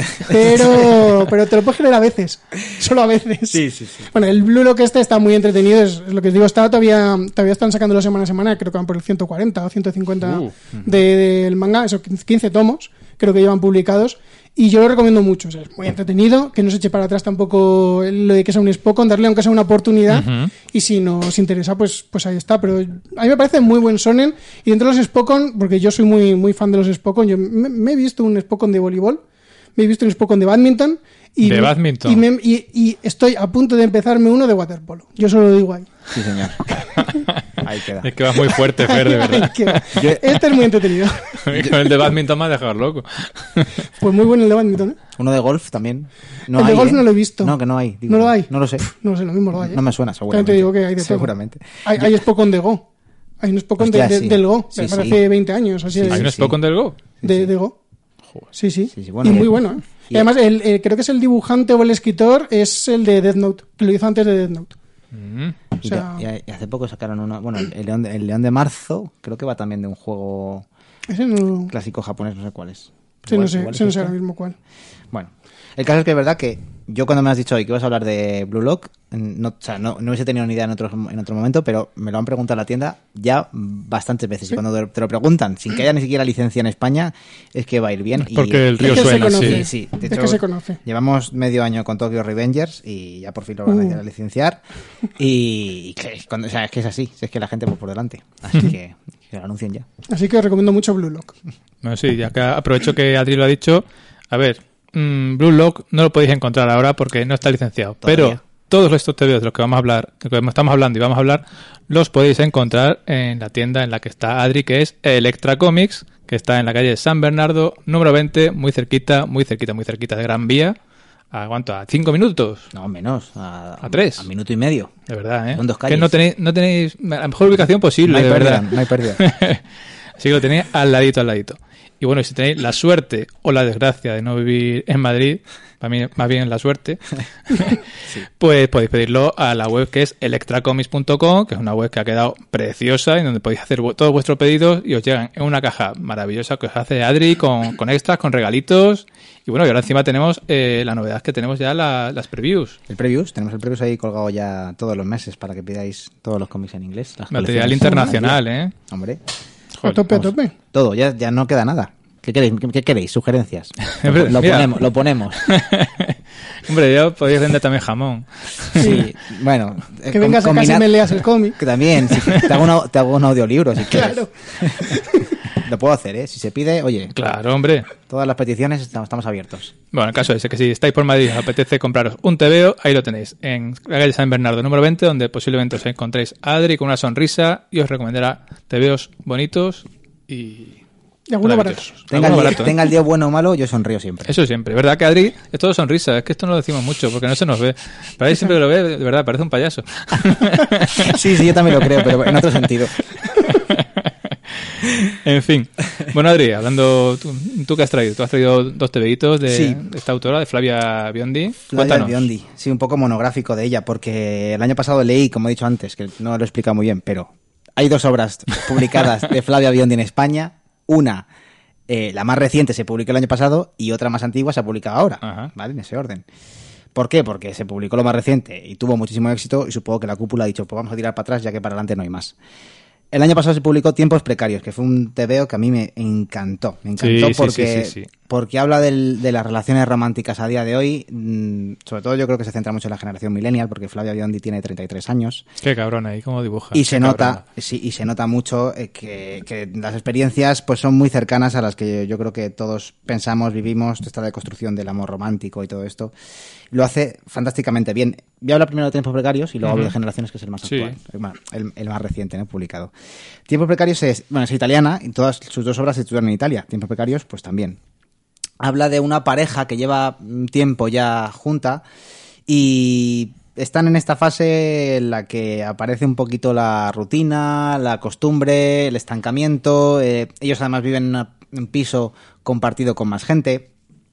te lo puedes creer a veces, solo a veces. Sí. Bueno, el Blue Lock está muy entretenido, es lo que os digo, todavía están sacándolo semana a semana, creo que van por el 140 o 150 del manga, esos 15 tomos, creo que llevan publicados, y yo lo recomiendo mucho, o sea, es muy entretenido, que no se eche para atrás tampoco lo de que sea un Spokon, darle aunque sea una oportunidad, y si nos interesa, pues ahí está, pero a mí me parece muy buen shonen, y dentro de los Spokon, porque yo soy muy, muy fan de los Spokon, yo me he visto un Spokon de voleibol, me he visto un Spokon de badminton. Y ¿De badminton? Y estoy a punto de empezarme uno de waterpolo. Yo solo lo digo ahí. Sí, señor. Ahí queda. Es que vas muy fuerte, Fer, de verdad. Este es muy entretenido. Con el de badminton me has dejado loco. Pues muy bueno el de badminton, ¿eh? Uno de golf también. No el de hay, golf no lo he visto. No, que no hay. ¿No lo hay? No lo sé. No lo sé, lo mismo lo hay. No me suena, seguramente. También te digo que hay de todo. Seguramente. Hay Spokon de Go. Hay un Spokon Hostia, sí. del Go. Sí, Me sí. parece 20 años. Así Sí, ¿Hay un sí. Spokon del Go? de Go. Joder. Sí, sí. Sí, sí, bueno, y muy bueno, ¿eh? Y además, creo que es el dibujante o el escritor, es el de Death Note, que lo hizo antes de Death Note. Mm. O sea, Y hace poco sacaron una... Bueno, el León de Marzo creo que va también de un juego ese no, clásico japonés, no sé cuál es. sí, no sé, Igual es ese no sé este. ahora mismo cuál. Bueno, el caso es que es verdad que yo cuando me has dicho hoy que ibas a hablar de Blue Lock, no, o sea, no hubiese tenido ni idea en otro momento, pero me lo han preguntado en la tienda ya bastantes veces. Y cuando te lo preguntan, sin que haya ni siquiera licencia en España, es que va a ir bien. Porque el río Es que se suena, conoce. sí. Sí, de Es hecho, que se conoce. llevamos medio año con Tokyo Revengers y ya por fin lo van a licenciar. Y o sea, es que es así, es que la gente va por delante. Así que lo anuncien ya. Así que os recomiendo mucho Blue Lock. Bueno, sí, ya que aprovecho que Adri lo ha dicho. A ver, Blue Lock no lo podéis encontrar ahora porque no está licenciado. Todavía. Pero todos estos TVOs de los que vamos a hablar, de los que estamos hablando y vamos a hablar, los podéis encontrar en la tienda en la que está Adri, que es Electra Comics, que está en la calle San Bernardo, número 20, muy cerquita de Gran Vía. ¿A cuánto? ¿A 5 minutos? No, menos. ¿A 3? A minuto y medio. De verdad, ¿eh? Son 2 Que calles. no tenéis la mejor ubicación posible, No hay de pérdida, verdad. no hay pérdida. Así que lo tenéis al ladito, al ladito. Y bueno, si tenéis la suerte o la desgracia de no vivir en Madrid, para mí más bien la suerte, pues podéis pedirlo a la web que es electracomics.com, que es una web que ha quedado preciosa, en donde podéis hacer todos vuestros pedidos y os llegan en una caja maravillosa que os hace Adri con extras, con regalitos. Y bueno, y ahora encima tenemos la novedad que tenemos ya las previews. Tenemos el previews ahí colgado ya todos los meses para que pidáis todos los cómics en inglés. Las Material colecciones. internacional, ¿eh? Hombre, A tope, a tope. todo, ya no queda nada. ¿Qué queréis? Sugerencias. Hombre, mira. Lo ponemos. Hombre, ya podéis vender también jamón. Sí, bueno. Que vengas a casa y me leas el cómic. Que también, si te hago un audiolibro si quieres. Claro. Lo puedo hacer, ¿eh? Si se pide, oye, Claro, hombre. todas las peticiones estamos abiertos. Bueno, el caso es que si estáis por Madrid y os apetece compraros un TVO, ahí lo tenéis, en la calle San Bernardo número 20, donde posiblemente os encontréis a Adri con una sonrisa y os recomendará TVOs bonitos y alguno maravillosos. Tenga, Alguno barato, ¿eh? tenga el día bueno o malo, yo sonrío siempre. Eso siempre. ¿Verdad que Adri es todo sonrisa? Es que esto no lo decimos mucho porque no se nos ve. Pero ahí siempre que lo ve, de verdad, parece un payaso. Sí, yo también lo creo, pero en otro sentido. En fin. Bueno, Adri, hablando... ¿Tú qué has traído? Tú has traído 2 TVitos Sí. de esta autora, de Flavia Biondi. Flavia Cuéntanos. Biondi, sí, un poco monográfico de ella, porque el año pasado leí, como he dicho antes, que no lo he explicado muy bien, pero hay 2 obras publicadas de Flavia Biondi en España. Una, la más reciente se publicó el año pasado y otra más antigua se ha publicado ahora, Ajá. ¿vale? En ese orden. ¿Por qué? Porque se publicó lo más reciente y tuvo muchísimo éxito y supongo que la cúpula ha dicho, pues vamos a tirar para atrás ya que para adelante no hay más. El año pasado se publicó Tiempos Precarios, que fue un TVO que a mí me encantó. Me encantó Sí, porque, sí. porque habla de las relaciones románticas a día de hoy. Sobre todo yo creo que se centra mucho en la generación millennial, porque Flavia Biondi tiene 33 años. Qué cabrón ahí, cómo dibuja. Y Qué se cabrona. nota, sí, y se nota mucho que las experiencias pues son muy cercanas a las que yo creo que todos pensamos, vivimos, esta deconstrucción del amor romántico y todo esto. Lo hace fantásticamente bien. Voy a hablar primero de Tiempos Precarios y luego hablo de Generaciones, que es el más Sí. actual, el más reciente, ¿no? Publicado. Tiempos Precarios es italiana y todas sus 2 obras se estudiaron en Italia. Tiempos Precarios, pues también. Habla de una pareja que lleva un tiempo ya junta y están en esta fase en la que aparece un poquito la rutina, la costumbre, el estancamiento. Ellos además viven en un piso compartido con más gente.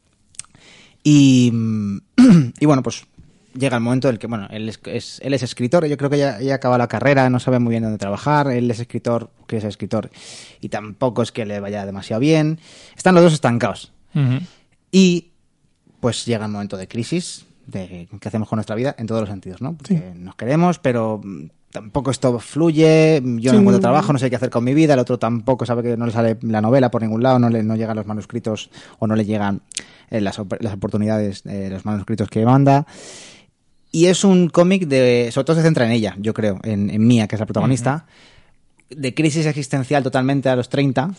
Y bueno, pues llega el momento en el que, bueno, él es escritor, yo creo que ya acaba la carrera, no sabe muy bien dónde trabajar, él es escritor, quiere ser escritor, y tampoco es que le vaya demasiado bien. Están los 2 estancados. Ujú. Y pues llega el momento de crisis, de qué hacemos con nuestra vida, en todos los sentidos, ¿no? Porque nos queremos, pero tampoco esto fluye, yo no encuentro trabajo, no sé qué hacer con mi vida, el otro tampoco sabe que no le sale la novela por ningún lado, no llegan los manuscritos o no le llegan las oportunidades, los manuscritos que manda. Y es un cómic sobre todo se centra en ella, yo creo, en Mia, que es la protagonista, de crisis existencial totalmente a los 30,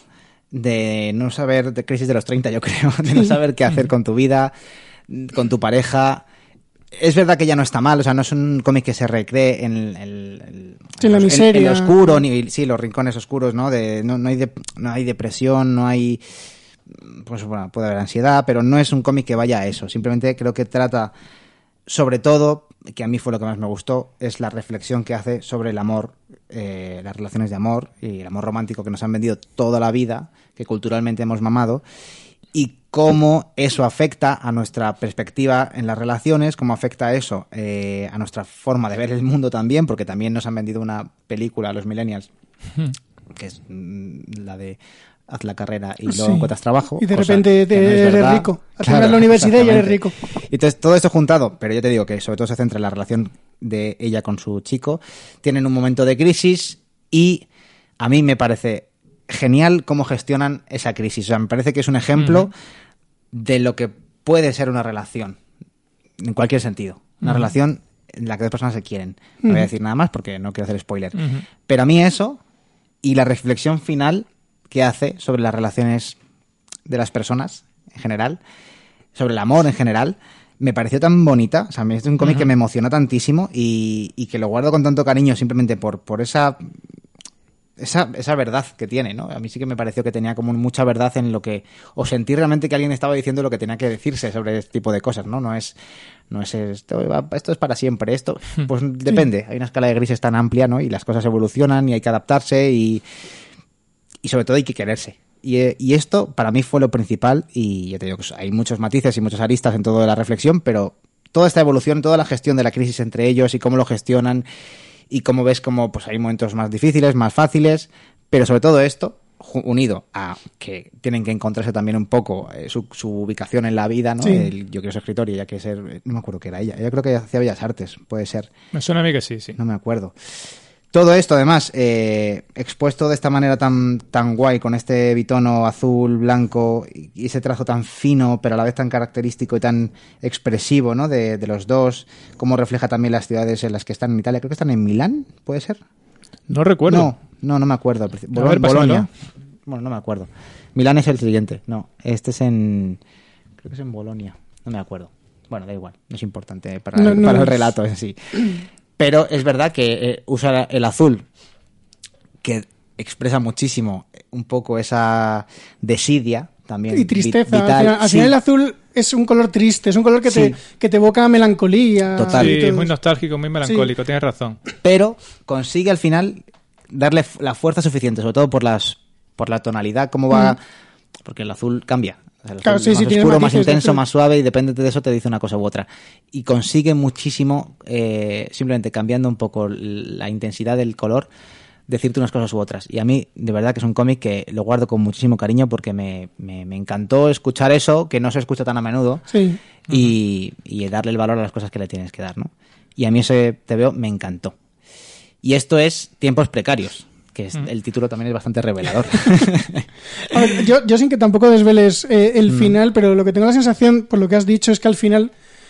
de no saber, de crisis de los 30, yo creo, de no saber qué hacer con tu vida, con tu pareja. Es verdad que ya no está mal, o sea, no es un cómic que se recree en la miseria. En lo oscuro, ni sí, los rincones oscuros, ¿no? No hay depresión, no hay... Pues bueno, puede haber ansiedad, pero no es un cómic que vaya a eso. Simplemente creo que trata, sobre todo, que a mí fue lo que más me gustó, es la reflexión que hace sobre el amor, las relaciones de amor y el amor romántico que nos han vendido toda la vida, que culturalmente hemos mamado, y cómo eso afecta a nuestra perspectiva en las relaciones, cómo afecta eso a nuestra forma de ver el mundo también, porque también nos han vendido una película a los millennials, que es la de haz la carrera y luego encuentras trabajo. Y de repente eres rico. Al final la universidad y eres rico. Y entonces todo esto juntado, pero yo te digo que sobre todo se centra en la relación de ella con su chico, tienen un momento de crisis y a mí me parece genial cómo gestionan esa crisis. O sea, me parece que es un ejemplo de lo que puede ser una relación, en cualquier sentido. Una relación en la que dos personas se quieren. No voy a decir nada más porque no quiero hacer spoiler. Pero a mí eso y la reflexión final que hace sobre las relaciones de las personas en general, sobre el amor en general, me pareció tan bonita. O sea, es un cómic que me emociona tantísimo y que lo guardo con tanto cariño simplemente por esa verdad que tiene, ¿no? A mí sí que me pareció que tenía como mucha verdad en lo que... O sentí realmente que alguien estaba diciendo lo que tenía que decirse sobre este tipo de cosas, ¿no? No es esto es para siempre, esto... Pues depende. Hay una escala de grises tan amplia, ¿no? Y las cosas evolucionan y hay que adaptarse y sobre todo hay que quererse. Y esto para mí fue lo principal y ya te digo que hay muchos matices y muchas aristas en toda la reflexión, pero toda esta evolución, toda la gestión de la crisis entre ellos y cómo lo gestionan y cómo ves cómo pues hay momentos más difíciles, más fáciles, pero sobre todo esto unido a que tienen que encontrarse también un poco su ubicación en la vida, ¿no? Sí. Yo quiero ser escritor y ella quiere ser... No me acuerdo qué era ella. Ella creo que hacía Bellas Artes, puede ser. Me suena a mí que sí. No me acuerdo. Todo esto, además, expuesto de esta manera tan guay, con este bitono azul, blanco y ese trazo tan fino, pero a la vez tan característico y tan expresivo, ¿no? De los dos, cómo refleja también las ciudades en las que están en Italia. Creo que están en Milán, ¿puede ser? No recuerdo. No me acuerdo. A ver, Bolonia. Bueno, no me acuerdo. Milán es el siguiente. No, este es en... Creo que es en Bolonia. No me acuerdo. Bueno, da igual. No es importante para el relato, es así. Pero es verdad que usa el azul, que expresa muchísimo un poco esa desidia también. Y tristeza. Vital. Al final el azul es un color triste, es un color que te evoca melancolía. Total. Sí, muy nostálgico, muy melancólico, tienes razón. Pero consigue al final darle la fuerza suficiente, sobre todo por la tonalidad, cómo va... Porque el azul cambia. O sea, Claro, más oscuro, matices, más intenso, sí. más suave, y depende de eso te dice una cosa u otra. Y consigue muchísimo, simplemente cambiando un poco la intensidad del color, decirte unas cosas u otras. Y a mí, de verdad, que es un cómic que lo guardo con muchísimo cariño porque me encantó escuchar eso, que no se escucha tan a menudo, Sí. y darle el valor a las cosas que le tienes que dar, ¿no? Y a mí ese TVO me encantó. Y esto es Tiempos precarios, que el título también es bastante revelador. A ver, yo sin que tampoco desveles el final, pero lo que tengo la sensación, por lo que has dicho, es que al final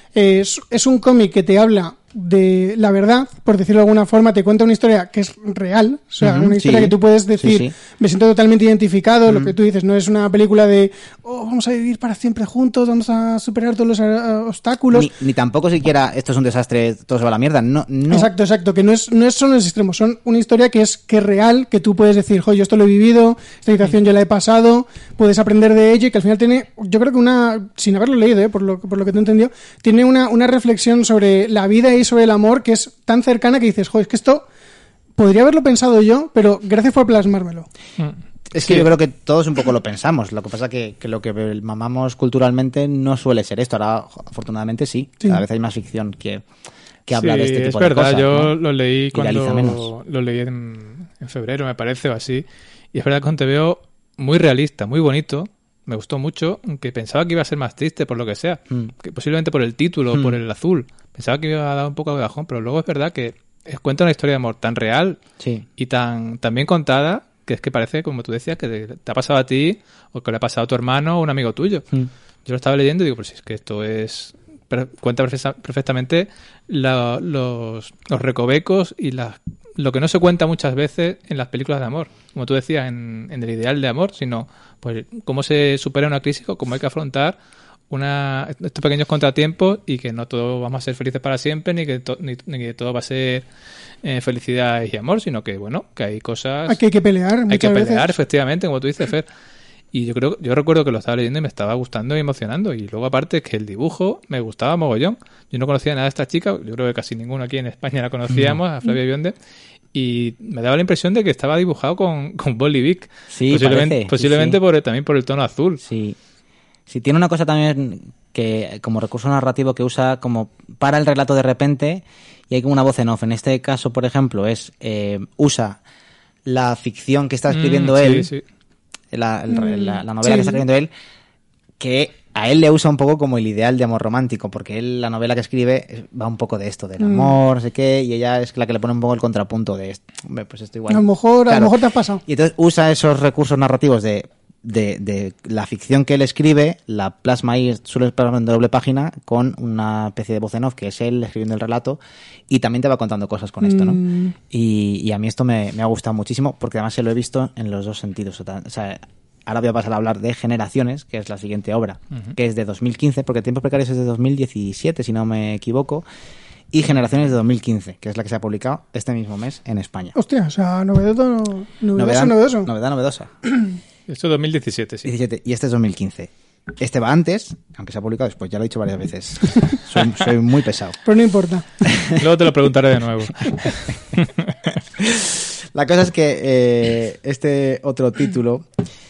es un cómic que te habla de la verdad, por decirlo de alguna forma, te cuenta una historia que es real, o sea, una historia que tú puedes decir, me siento totalmente identificado, lo que tú dices, no es una película de, vamos a vivir para siempre juntos, vamos a superar todos los obstáculos. Ni tampoco siquiera esto es un desastre, todo se va a la mierda, no. Exacto, que no es solo los extremos, son una historia que es real, que tú puedes decir, yo esto lo he vivido, esta situación yo la he pasado, puedes aprender de ello y que al final tiene, yo creo que sin haberlo leído, por lo que te he entendido, tiene una reflexión sobre la vida y sobre el amor que es tan cercana que dices, es que esto podría haberlo pensado yo, pero gracias por plasmármelo. Es que yo creo que todos un poco lo pensamos. Lo que pasa que lo que mamamos culturalmente no suele ser esto. Ahora, afortunadamente, sí. Cada vez hay más ficción que habla de este tipo de cosas. Es verdad, yo ¿no? lo leí menos. Lo leí en febrero, me parece, o así. Y es verdad que te veo muy realista, muy bonito. Me gustó mucho, aunque pensaba que iba a ser más triste por lo que sea, que posiblemente por el título, por el azul. Pensaba que iba a dar un poco de bajón, pero luego es verdad que cuenta una historia de amor tan real y tan bien contada, que es que parece, como tú decías, que te ha pasado a ti o que le ha pasado a tu hermano o un amigo tuyo. Yo lo estaba leyendo y digo, pues si es que esto cuenta perfectamente los recovecos y las lo que no se cuenta muchas veces en las películas de amor, como tú decías, en el ideal de amor, sino pues cómo se supera una crisis o cómo hay que afrontar estos pequeños contratiempos y que no todos vamos a ser felices para siempre ni que todo va a ser felicidad y amor, sino que bueno, que hay cosas... Aquí hay que pelear. Hay que pelear, veces. efectivamente, como tú dices, Fer. Y yo recuerdo que lo estaba leyendo y me estaba gustando y emocionando. Y luego, aparte, que el dibujo me gustaba mogollón. Yo no conocía nada de esta chica. Yo creo que casi ninguno aquí en España la conocíamos, a Flavia Bionde. Y me daba la impresión de que estaba dibujado con Bolivic. Sí, posiblemente sí. También por el tono azul. Sí. Sí, tiene una cosa también que como recurso narrativo que usa como para el relato de repente y hay como una voz en off. En este caso, por ejemplo, usa la ficción que está escribiendo él, sí. la novela que está escribiendo él, que a él le usa un poco como el ideal de amor romántico, porque él, la novela que escribe va un poco de esto, del amor, no sé qué, y ella es la que le pone un poco el contrapunto de esto. Hombre, pues esto igual. A lo mejor te has pasado. Y entonces usa esos recursos narrativos de la ficción que él escribe, la plasma ahí, suele plasmar en doble página, con una especie de voz en off, que es él escribiendo el relato, y también te va contando cosas con esto, ¿no? Y a mí esto me ha gustado muchísimo, porque además se lo he visto en los dos sentidos. O sea, ahora voy a pasar a hablar de Generaciones, que es la siguiente obra, que es de 2015, porque Tiempos Precarios es de 2017, si no me equivoco, y Generaciones de 2015, que es la que se ha publicado este mismo mes en España. Hostia, o sea, novedosa. Esto es 2017, sí. 17, y este es 2015. Este va antes, aunque se ha publicado después, ya lo he dicho varias veces. Soy muy pesado. Pero no importa. Luego te lo preguntaré de nuevo. La cosa es que este otro título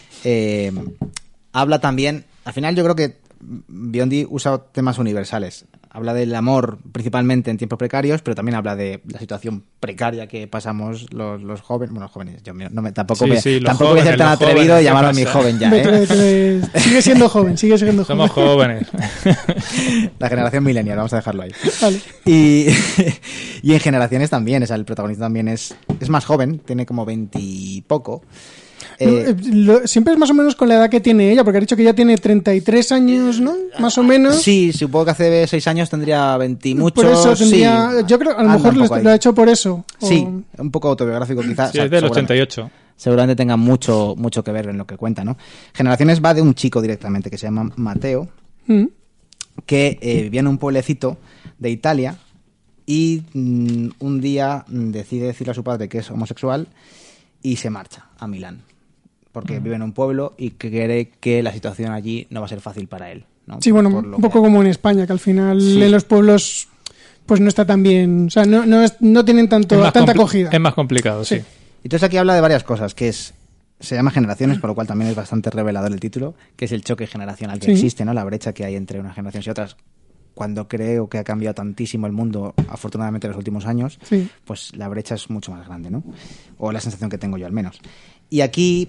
habla también... Al final yo creo que Biondi usa temas universales. Habla del amor principalmente en tiempos precarios, pero también habla de la situación precaria que pasamos los jóvenes. Bueno, jóvenes, yo tampoco voy a ser tan atrevido de llamarlo a mi joven ya, ¿eh? Sigue siendo joven. Somos jóvenes. La generación millennial, vamos a dejarlo ahí. Vale. Y en Generaciones también, el protagonista también es más joven, tiene como 20 y poco. Siempre es más o menos con la edad que tiene ella, porque ha dicho que ya tiene 33 años, ¿no? Más o menos. Sí, supongo que hace 6 años tendría 20 y muchos. Por eso tendría, sí, yo creo, a lo mejor lo ha hecho por eso. Sí, un poco autobiográfico quizás. Sí, es del 88. Seguramente tenga mucho que ver en lo que cuenta, ¿no? Generaciones va de un chico directamente que se llama Mateo, que vivía en un pueblecito de Italia y un día decide decirle a su padre que es homosexual y se marcha a Milán. Porque vive en un pueblo y cree que la situación allí no va a ser fácil para él, ¿no? Sí, bueno, un poco como en España, que al final en los pueblos pues no está tan bien, o sea, no tienen tanta acogida. Es más complicado, sí. Entonces aquí habla de varias cosas, que se llama Generaciones, por lo cual también es bastante revelador el título, que es el choque generacional que existe, ¿no? La brecha que hay entre unas generaciones y otras. Cuando creo que ha cambiado tantísimo el mundo, afortunadamente en los últimos años, pues la brecha es mucho más grande, ¿no? O la sensación que tengo yo al menos. Y aquí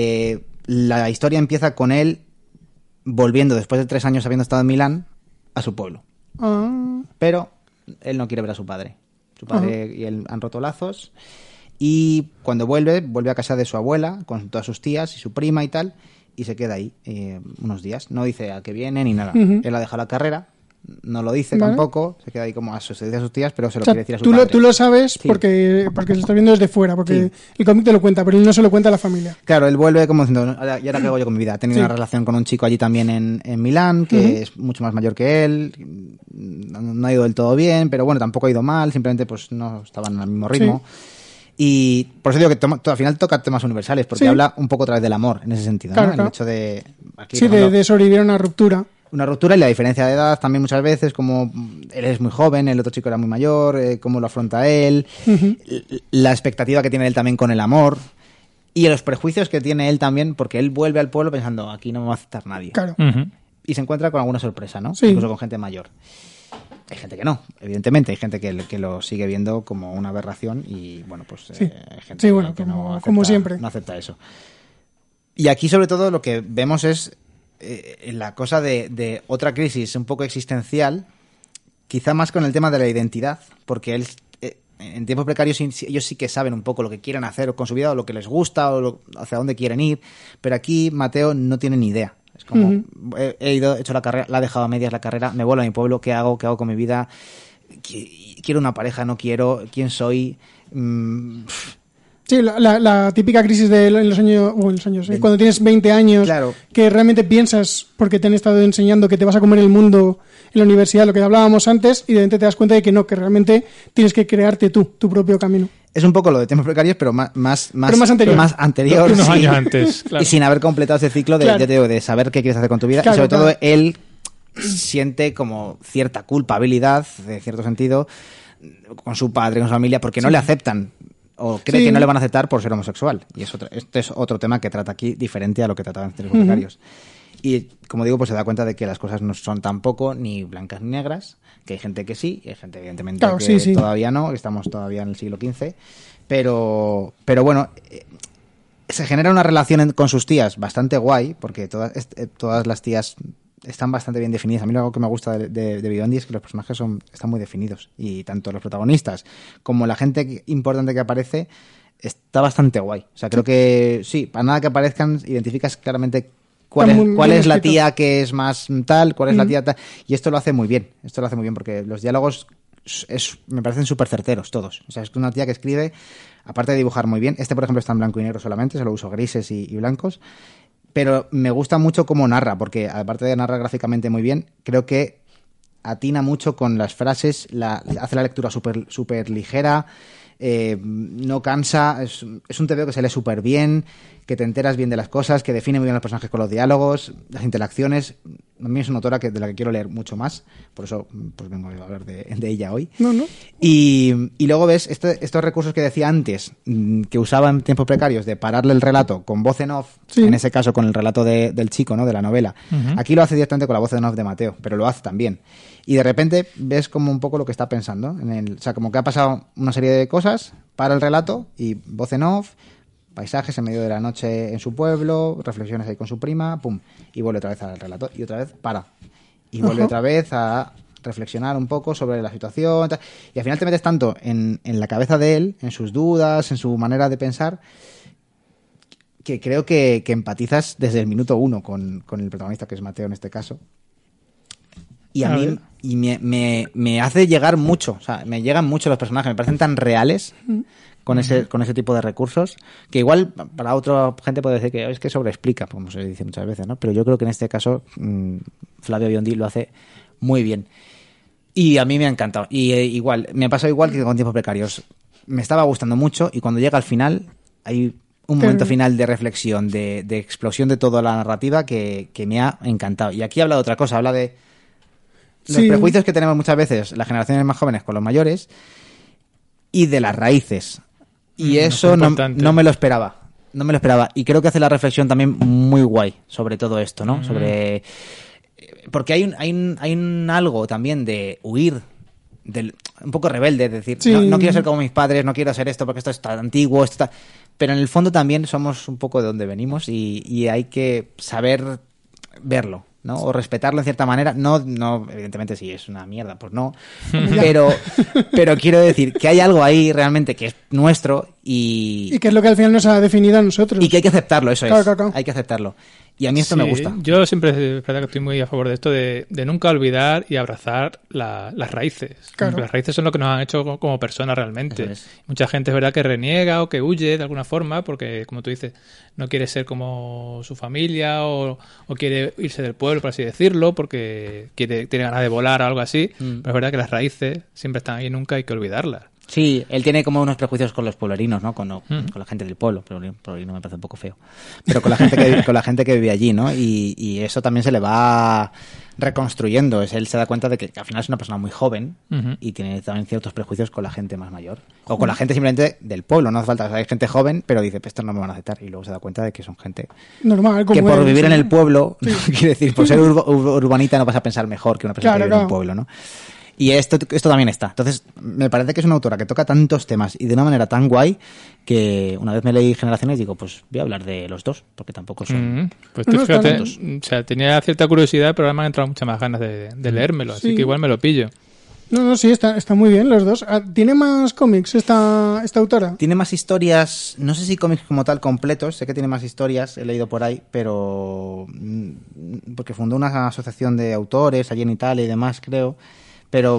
la historia empieza con él volviendo, después de 3 años habiendo estado en Milán, a su pueblo. Pero él no quiere ver a su padre. Su padre y él han roto lazos. Y cuando vuelve a casa de su abuela, con todas sus tías y su prima y tal, y se queda ahí unos días. No dice a qué viene ni nada. Él ha dejado la carrera. No lo dice tampoco, se queda ahí como a sus tías, pero se lo quiere decir a su padre. Tú lo sabes porque lo estás viendo desde fuera, porque el cómic te lo cuenta, pero él no se lo cuenta a la familia. Claro, él vuelve como diciendo, ¿y ahora qué hago yo con mi vida? Ha tenido una relación con un chico allí también en Milán, que es mucho más mayor que él, no ha ido del todo bien, pero bueno, tampoco ha ido mal, simplemente pues no estaban al mismo ritmo. Y por eso digo que al final toca temas universales, porque habla un poco otra vez del amor, en ese sentido, ¿no? El hecho de... Aquí, de sobrevivir a una ruptura. Una ruptura y la diferencia de edad también muchas veces, como él es muy joven, el otro chico era muy mayor, cómo lo afronta él, la expectativa que tiene él también con el amor y los prejuicios que tiene él también, porque él vuelve al pueblo pensando, aquí no me va a aceptar nadie. Claro. Y se encuentra con alguna sorpresa, ¿no? Incluso con gente mayor. Hay gente que no, evidentemente, hay gente que lo sigue viendo como una aberración y, bueno, pues hay gente que no acepta, como siempre. No acepta eso. Y aquí, sobre todo, lo que vemos es la cosa de otra crisis un poco existencial, quizá más con el tema de la identidad, porque él en tiempos precarios ellos sí que saben un poco lo que quieren hacer con su vida o lo que les gusta o hacia dónde quieren ir, pero aquí Mateo no tiene ni idea. Es como, he hecho la carrera, la he dejado a medias la carrera, me vuelvo a mi pueblo, ¿qué hago con mi vida? quiero una pareja, no quiero, quién soy. Sí, la típica crisis de en los años, cuando tienes 20 años, Claro. que realmente piensas, porque te han estado enseñando que te vas a comer el mundo en la universidad, lo que hablábamos antes, y de repente te das cuenta de que no, que realmente tienes que crearte tu propio camino. Es un poco lo de tiempos precarios, pero más anterior. Unos sí. años antes, claro. Y sin haber completado ese ciclo de, Claro. ya te digo, de saber qué quieres hacer con tu vida. Claro, y sobre claro. todo él siente como cierta culpabilidad, de cierto sentido, con su padre, con su familia, porque no le aceptan. O cree Sí. que no le van a aceptar por ser homosexual. Y este es otro tema que trata aquí diferente a lo que trataba en tiempos precarios. Y como digo, pues se da cuenta de que las cosas no son tampoco ni blancas ni negras, que hay gente que sí, y hay gente evidentemente Claro, que sí. todavía no, que estamos todavía en el siglo XV. Pero bueno, se genera una relación con sus tías bastante guay, porque todas las tías están bastante bien definidas. A mí algo que me gusta de Biondi es que los personajes están muy definidos, y tanto los protagonistas como la gente importante que aparece está bastante guay. O sea, creo que sí, para nada que aparezcan identificas claramente cuál es la tía que es más tal, cuál es la tía tal, y esto lo hace muy bien. Esto lo hace muy bien porque los diálogos me parecen súper certeros todos. O sea, es una tía que escribe, aparte de dibujar muy bien. Por ejemplo, está en blanco y negro solamente, solo uso grises y blancos. Pero me gusta mucho cómo narra, porque aparte de narrar gráficamente muy bien, creo que atina mucho con las frases, hace la lectura súper ligera, no cansa, es un TVO que se lee súper bien, que te enteras bien de las cosas, que define muy bien los personajes con los diálogos, las interacciones. A mí es una autora de la que quiero leer mucho más, por eso pues vengo a hablar de ella hoy. No. Y luego ves estos recursos que decía antes, que usaba en tiempos precarios, de pararle el relato con voz en off, Sí. en ese caso con el relato del chico, ¿no?, de la novela. Aquí lo hace directamente con la voz en off de Mateo, pero lo hace también. Y de repente ves como un poco lo que está pensando. O sea, como que ha pasado una serie de cosas, para el relato y voz en off, paisajes en medio de la noche en su pueblo, reflexiones ahí con su prima, pum, y vuelve otra vez al relato, y otra vez para. Y vuelve otra vez a reflexionar un poco sobre la situación, tal. Y al final te metes tanto en la cabeza de él, en sus dudas, en su manera de pensar, que creo que empatizas desde el minuto 1 con el protagonista, que es Mateo en este caso. Y a mí me hace llegar mucho, o sea, me llegan mucho los personajes, me parecen tan reales con ese tipo de recursos, que igual para otra gente puede decir que es que sobreexplica, como se dice muchas veces, ¿no? Pero yo creo que en este caso Flavio Biondi lo hace muy bien. Y a mí me ha encantado. Y igual, me ha pasado igual que con Tiempos Precarios. Me estaba gustando mucho, y cuando llega al final hay un momento final de reflexión, de explosión de toda la narrativa que me ha encantado. Y aquí habla de otra cosa, habla de los prejuicios que tenemos muchas veces las generaciones más jóvenes con los mayores, y de las raíces. Y eso no me lo esperaba. No me lo esperaba. Y creo que hace la reflexión también muy guay sobre todo esto, ¿no? Sobre... Porque hay un algo también de huir, un poco rebelde, es decir, no quiero ser como mis padres, no quiero hacer esto porque esto está antiguo, pero en el fondo también somos un poco de donde venimos, y hay que saber verlo, ¿no? O respetarlo en cierta manera. No, evidentemente, si es una mierda, pues no. Pero quiero decir que hay algo ahí realmente que es nuestro, y que es lo que al final nos ha definido a nosotros. Y que hay que aceptarlo, eso claro, es. Claro. Hay que aceptarlo. Y a mí esto me gusta. Yo siempre, es verdad que estoy muy a favor de esto, de nunca olvidar y abrazar las raíces. Claro. Las raíces son lo que nos han hecho como personas realmente. Eso es. Mucha gente es verdad que reniega o que huye de alguna forma porque, como tú dices, no quiere ser como su familia o quiere irse del pueblo, por así decirlo, porque tiene ganas de volar o algo así. Pero es verdad que las raíces siempre están ahí y nunca hay que olvidarlas. Sí, él tiene como unos prejuicios con los pueblerinos, ¿no? Con la gente del pueblo. Pueblerino me parece un poco feo. Pero con la gente que vive allí, ¿no? Y eso también se le va reconstruyendo. Él se da cuenta de que al final es una persona muy joven y tiene también ciertos prejuicios con la gente más mayor. O con la gente simplemente del pueblo. No hace falta, o sea, hay gente joven, pero dice, pues estos no me van a aceptar. Y luego se da cuenta de que son gente normal, como que por vivir en el pueblo, sí. Quiere decir, por ser urbanita no vas a pensar mejor que una persona que vive en un pueblo, ¿no? Y esto también está. Entonces, me parece que es una autora que toca tantos temas y de una manera tan guay que una vez me leí Generaciones y digo, pues voy a hablar de los dos, porque tampoco son... Pues fíjate, o sea, tenía cierta curiosidad, pero ahora me han entrado muchas más ganas de leérmelo, así que igual me lo pillo. No, sí, está muy bien los dos. ¿Tiene más cómics esta autora? Tiene más historias, no sé si cómics como tal completos, sé que tiene más historias, he leído por ahí, pero... porque fundó una asociación de autores allí en Italia y demás, creo... Pero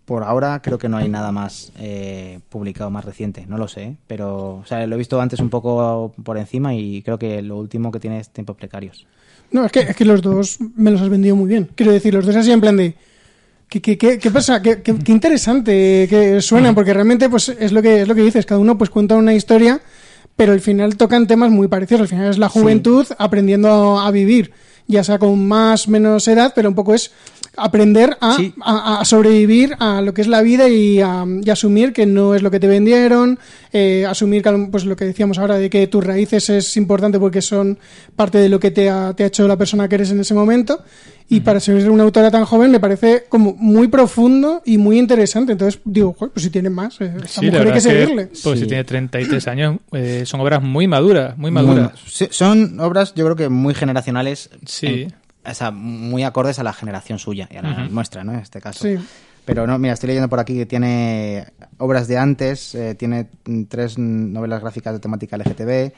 Por ahora creo que no hay nada más publicado más reciente, no lo sé, ¿eh? Pero o sea, lo he visto antes un poco por encima y creo que lo último que tiene es Tiempos Precarios. No, es que los dos me los has vendido muy bien. Quiero decir, los dos así en plan de... ¿Qué pasa? Qué interesante que suena, porque realmente pues es lo que dices, cada uno pues cuenta una historia, pero al final tocan temas muy parecidos. Al final es la juventud aprendiendo a vivir, ya sea con más menos edad, pero un poco es aprender a sobrevivir a lo que es la vida y asumir que no es lo que te vendieron, asumir que pues lo que decíamos ahora de que tus raíces es importante porque son parte de lo que te ha hecho la persona que eres en ese momento. Y para ser una autora tan joven me parece como muy profundo y muy interesante. Entonces digo, pues si tiene más, esta mujer hay que seguirle. Pues si tiene 33 años, son obras muy maduras, muy maduras. Son obras, yo creo que muy generacionales. Sí. O sea, muy acordes a la generación suya y a la nuestra, ¿no? En este caso. Sí. Pero no, mira, estoy leyendo por aquí que tiene obras de antes, tiene 3 novelas gráficas de temática LGTB.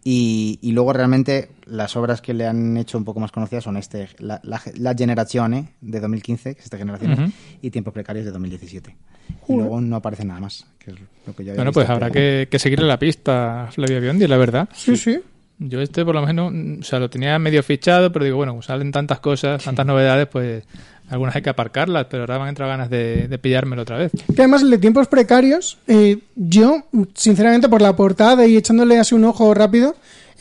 Y luego realmente las obras que le han hecho un poco más conocidas son La Generazione de 2015, que es esta generación, y Tiempos Precarios de 2017. Y luego no aparece nada más, que es lo que yo había Bueno, visto, pues habrá que seguirle la pista a Flavia Biondi, la verdad. Sí. Yo por lo menos, o sea, lo tenía medio fichado, pero digo, bueno, salen tantas cosas, tantas novedades, pues algunas hay que aparcarlas, pero ahora me han entrado ganas de pillármelo otra vez. Que además el de Tiempos Precarios, yo, sinceramente, por la portada y echándole así un ojo rápido,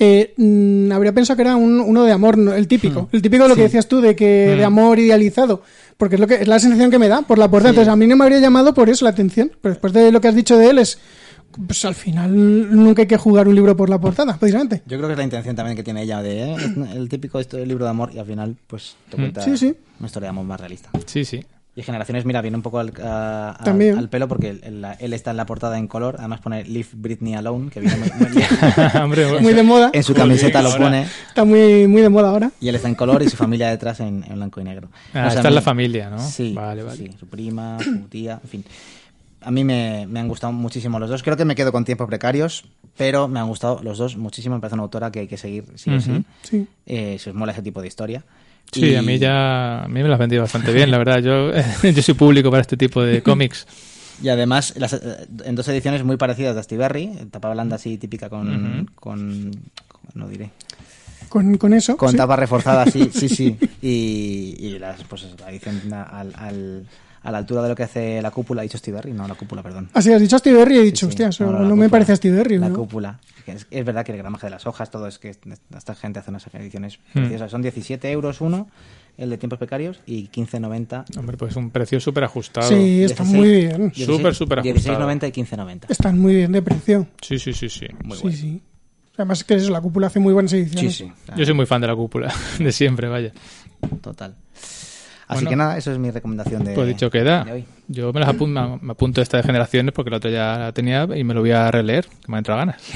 habría pensado que era uno de amor, el típico de lo que decías tú, de amor idealizado, porque es la sensación que me da por la portada. Entonces a mí no me habría llamado por eso la atención, pero después de lo que has dicho de él pues al final nunca hay que jugar un libro por la portada, precisamente. Yo creo que es la intención también que tiene ella de el típico libro de amor, y al final pues te cuenta una historia de amor más realista. Sí. Y Generaciones, mira, viene un poco al pelo porque él está en la portada en color. Además pone Leave Britney Alone, que viene Hombre, muy de moda. En su camiseta lo pone. Está muy de moda ahora. Y él está en color y su familia detrás en blanco y negro. Esta es la familia, ¿no? Sí, vale. Sí, su prima, su tía, en fin. A mí me han gustado muchísimo los dos. Creo que me quedo con Tiempos Precarios, pero me han gustado los dos muchísimo. Me parece una autora que hay que seguir, sí o sí. Si os mola ese tipo de historia. Sí, a mí me lo has vendido bastante bien, la verdad. Yo soy público para este tipo de cómics. Y además, en 2 ediciones muy parecidas de Astiberri, tapa blanda así típica con no diré. Con eso. Con tapa reforzada, sí. Y pues la edición a la altura de lo que hace la cúpula. He dicho Astiberri, no la cúpula, perdón. Así has dicho Astiberri y he dicho, hostias, no me parece Astiberri. La ¿no? cúpula. Es verdad que el gramaje de las hojas, todo es que esta gente hace unas ediciones preciosas. Son 17 euros uno, el de Tiempos Precarios, y 15,90. Hombre, pues un precio súper ajustado. Sí, está muy bien. Súper ajustado. 16,90 y 15,90. Están muy bien de precio. Sí. Muy bueno. Sí. Además que la cúpula hace muy buenas ediciones. Sí. Yo soy muy fan de la cúpula, de siempre, vaya. Total. Así que nada, eso es mi recomendación de pues dicho queda. de hoy. Yo me apunto esta de Generaciones porque la otra ya la tenía y me lo voy a releer, que me ha entrado ganas.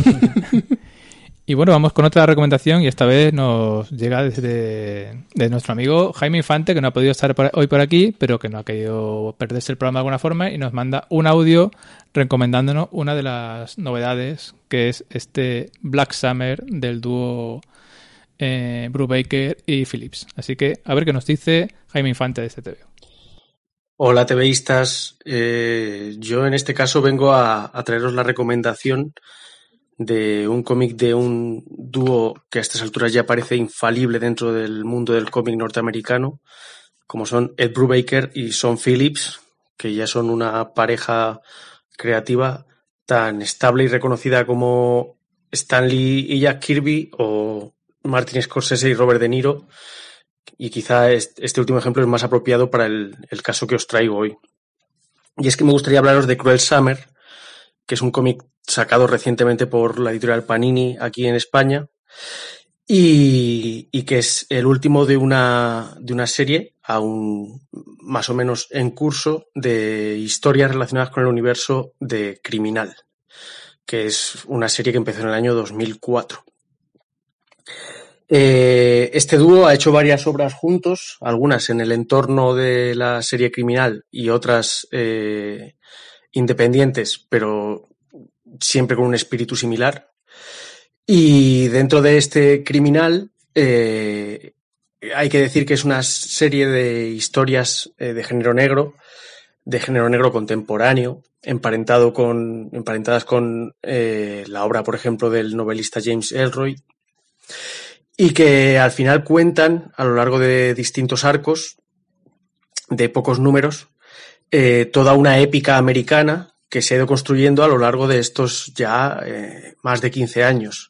Y bueno, vamos con otra recomendación y esta vez nos llega de nuestro amigo Jaime Infante, que no ha podido estar hoy por aquí, pero que no ha querido perderse el programa de alguna forma y nos manda un audio recomendándonos una de las novedades, que es este Black Summer del dúo Brubaker y Phillips. Así que a ver qué nos dice Jaime Infante de este TVO. Hola TVistas, yo en este caso vengo a traeros la recomendación de un cómic de un dúo que a estas alturas ya parece infalible dentro del mundo del cómic norteamericano, como son Ed Brubaker y Sean Phillips, que ya son una pareja creativa tan estable y reconocida como Stan Lee y Jack Kirby o Martin Scorsese y Robert De Niro, y quizá este último ejemplo es más apropiado para el caso que os traigo hoy. Y es que me gustaría hablaros de Cruel Summer, que es un cómic sacado recientemente por la editorial Panini aquí en España y que es el último de una serie aún más o menos en curso de historias relacionadas con el universo de Criminal, que es una serie que empezó en el año 2004. Este dúo ha hecho varias obras juntos, algunas en el entorno de la serie Criminal y otras independientes, pero siempre con un espíritu similar. Y dentro de este Criminal hay que decir que es una serie de historias de género negro de género negro contemporáneo, emparentadas con la obra, por ejemplo, del novelista James Ellroy, y que al final cuentan, a lo largo de distintos arcos, de pocos números, toda una épica americana que se ha ido construyendo a lo largo de estos ya más de 15 años.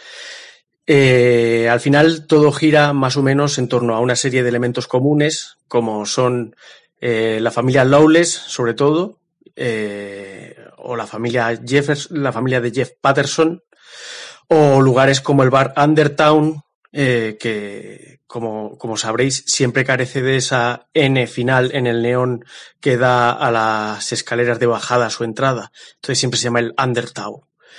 Al final todo gira más o menos en torno a una serie de elementos comunes, como son la familia Lawless, sobre todo, o la familia de Jeff Patterson, o lugares como el bar Undertown, que como sabréis siempre carece de esa N final en el neón que da a las escaleras de bajada a su entrada, entonces siempre se llama el Undertown.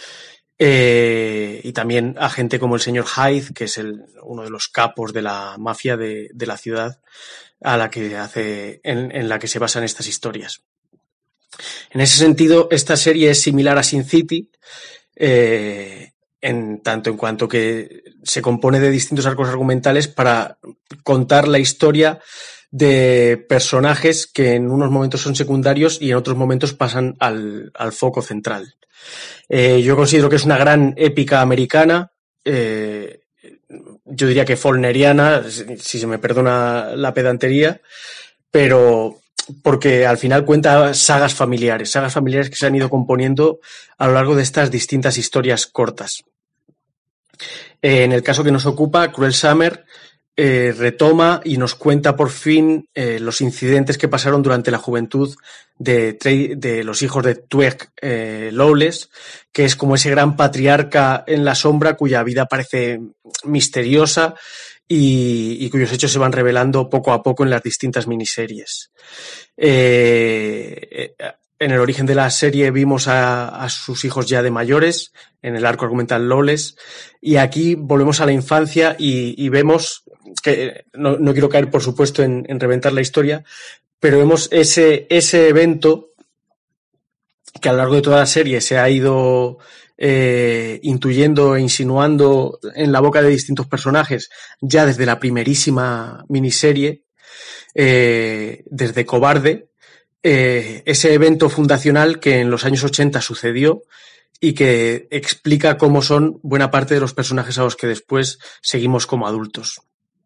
Y también a gente como el señor Hyde, que es uno de los capos de la mafia de la ciudad en la que se basan estas historias. En ese sentido, esta serie es similar a Sin City, en tanto en cuanto que se compone de distintos arcos argumentales para contar la historia de personajes que en unos momentos son secundarios y en otros momentos pasan al foco central. Yo considero que es una gran épica americana, yo diría que faulkneriana, si se me perdona la pedantería, pero porque al final cuenta sagas familiares que se han ido componiendo a lo largo de estas distintas historias cortas. En el caso que nos ocupa, Cruel Summer retoma y nos cuenta por fin los incidentes que pasaron durante la juventud de los hijos de Twig Lawless, que es como ese gran patriarca en la sombra cuya vida parece misteriosa y cuyos hechos se van revelando poco a poco en las distintas miniseries. En el origen de la serie vimos a sus hijos ya de mayores, en el arco argumental Lawless, y aquí volvemos a la infancia y vemos que, no quiero caer por supuesto en reventar la historia, pero vemos ese evento que a lo largo de toda la serie se ha ido intuyendo e insinuando en la boca de distintos personajes ya desde la primerísima miniserie, desde Cobarde, ese evento fundacional que en los años 80 sucedió y que explica cómo son buena parte de los personajes a los que después seguimos como adultos.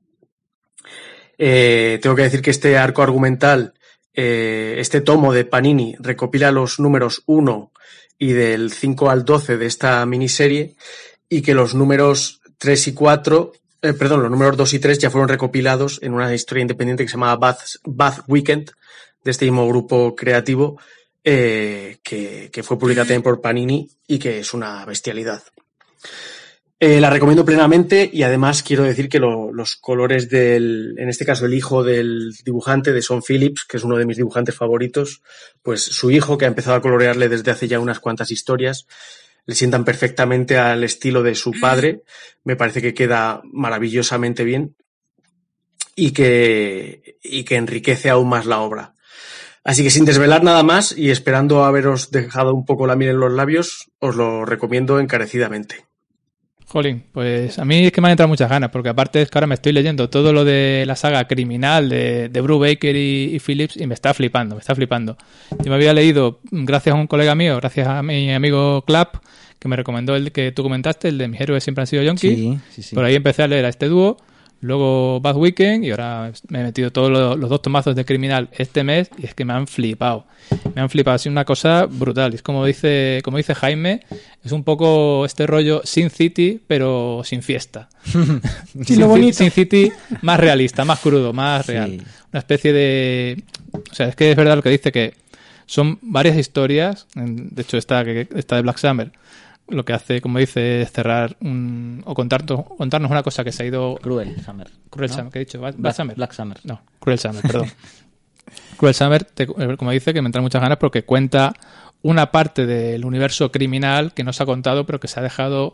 Tengo que decir que este arco argumental, este tomo de Panini, recopila los números 1 y del 5 al 12 de esta miniserie, y que los números 3 y 4, los números 2 y 3 ya fueron recopilados en una historia independiente que se llamaba Bath Weekend, de este mismo grupo creativo, que fue publicada también por Panini y que es una bestialidad. La recomiendo plenamente, y además quiero decir que los colores en este caso el hijo del dibujante, de Sean Phillips, que es uno de mis dibujantes favoritos, pues su hijo, que ha empezado a colorearle desde hace ya unas cuantas historias, le sientan perfectamente al estilo de su padre. Me parece que queda maravillosamente bien y que enriquece aún más la obra. Así que sin desvelar nada más y esperando haberos dejado un poco la miel en los labios, os lo recomiendo encarecidamente. Jolín, pues a mí es que me han entrado muchas ganas, porque aparte es que ahora me estoy leyendo todo lo de la saga criminal de Brubaker y Phillips y me está flipando. Yo me había leído, gracias a un colega mío, gracias a mi amigo Clapp, que me recomendó el que tú comentaste, el de Mis héroes siempre han sido yonkis. Sí. Por ahí empecé a leer a este dúo, luego Bad Weekend, y ahora me he metido todos los 2 tomazos de criminal este mes, y es que me han flipado. Ha sido una cosa brutal. Es como dice Jaime, es un poco este rollo Sin City, pero sin fiesta. Sí, lo bonito. Sin City más realista, más crudo, más real. Sí. Una especie de... O sea, es que es verdad lo que dice, que son varias historias. De hecho, esta de Black Summer lo que hace, como dice, es cerrar o contarnos una cosa que se ha ido... Cruel Summer, ¿qué he dicho? Black Summer. Black Summer. No, Cruel Summer, perdón. Cruel Summer, como dice, que me entran muchas ganas porque cuenta una parte del universo criminal que no se ha contado, pero que se ha dejado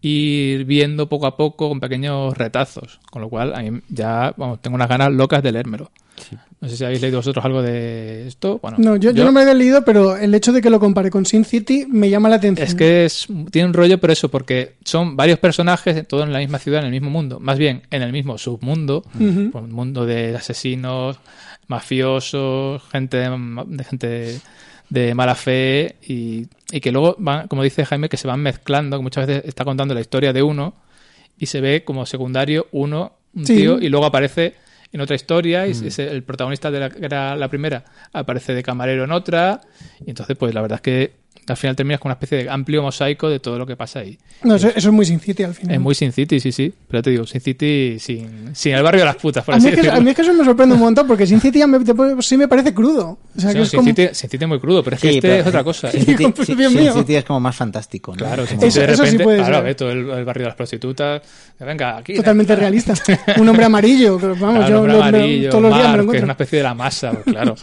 ir viendo poco a poco con pequeños retazos, con lo cual a mí ya tengo unas ganas locas de leérmelo. Sí. No sé si habéis leído vosotros algo de esto. Bueno, no, yo no me lo he leído, pero el hecho de que lo compare con Sin City me llama la atención. Es que tiene un rollo por eso, porque son varios personajes, todos en la misma ciudad, en el mismo mundo, más bien en el mismo submundo, un mundo de asesinos, mafiosos, gente de mala fe y que luego van, como dice Jaime, que se van mezclando, que muchas veces está contando la historia de uno y se ve como secundario un tío, y luego aparece en otra historia y el protagonista de que era la primera aparece de camarero en otra, y entonces pues la verdad es que al final terminas con una especie de amplio mosaico de todo lo que pasa ahí. No, eso es muy Sin City al final. Es muy Sin City, sí. Pero te digo, Sin City sin el barrio de las putas, por así decirlo. A mí es que eso me sorprende un montón, porque Sin City sí me parece crudo. O sea, sí, que es Sin City es muy crudo, pero es que es otra cosa. Sin City es como más fantástico, ¿no? Claro, Sin City de repente, sí puede claro, todo el barrio de las prostitutas. Venga, aquí. Totalmente realista. Un hombre amarillo, vamos, claro, yo amarillo, todos los días me lo encuentro. Que es una especie de la masa, pues, claro.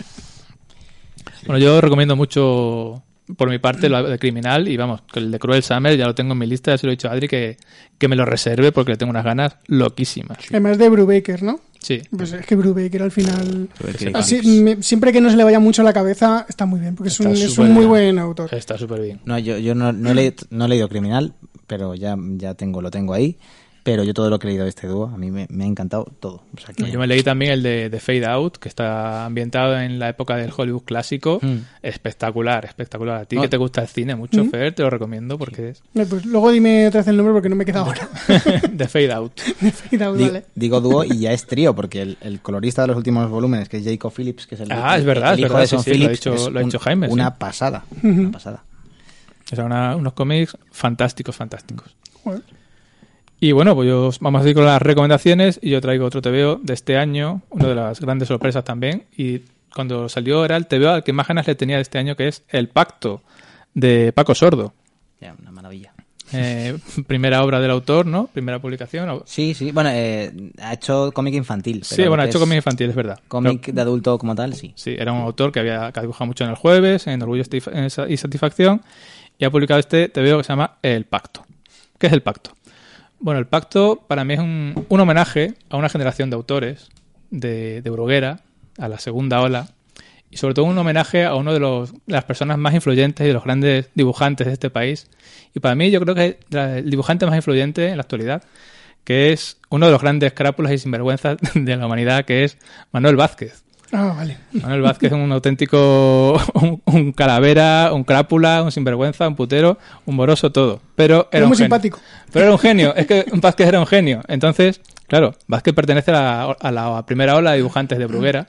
Bueno, yo recomiendo mucho, por mi parte, lo de Criminal, y vamos, que el de Cruel Summer ya lo tengo en mi lista, ya se lo he dicho a Adri que me lo reserve porque le tengo unas ganas loquísimas. Además de Brubaker, ¿no? Sí. Pues es que Brubaker al final, siempre que no se le vaya mucho a la cabeza, está muy bien, porque es un muy buen autor. Está súper bien. No, yo no he leído Criminal, pero ya lo tengo ahí. Pero yo todo lo que he leído de este dúo, a mí me ha encantado todo. O sea que... Yo me leí también el de Fade Out, que está ambientado en la época del Hollywood clásico. Espectacular. A ti que te gusta el cine mucho, Fer, te lo recomiendo porque es... Pues luego dime otra vez el nombre porque no me queda ahora. De Fade Out. Vale. Digo dúo y ya es trío, porque el colorista de los últimos volúmenes, que es Jacob Phillips, que es el hijo de Sean Phillips, lo ha dicho Jaime. Una pasada. Una pasada. O sea, unos cómics fantásticos. Bueno. Y bueno, pues vamos a ir con las recomendaciones y yo traigo otro TVO de este año, una de las grandes sorpresas también, y cuando salió era el TVO al que más ganas le tenía de este año, que es El Pacto, de Paco Sordo. Ya, una maravilla. Primera obra del autor, ¿no? Primera publicación. Sí, bueno, ha hecho cómic infantil. Sí, bueno, ha hecho cómic infantil, es verdad. Cómic de adulto como tal, sí. Sí, era un autor que ha dibujado mucho en El Jueves, en Orgullo y Satisfacción, y ha publicado este TVO que se llama El Pacto. ¿Qué es El Pacto? Bueno, El Pacto para mí es un homenaje a una generación de autores de Bruguera, a la segunda ola, y sobre todo un homenaje a uno de las personas más influyentes y de los grandes dibujantes de este país. Y para mí yo creo que es el dibujante más influyente en la actualidad, que es uno de los grandes crápulas y sinvergüenzas de la humanidad, que es Manuel Vázquez. Ah, vale. Manuel Vázquez es un auténtico un calavera, un crápula, un sinvergüenza, un putero, un moroso, todo. Pero era muy un genio. simpático. Pero era un genio. Es que Vázquez era un genio. Entonces, claro, Vázquez pertenece a la primera ola de dibujantes de Bruguera.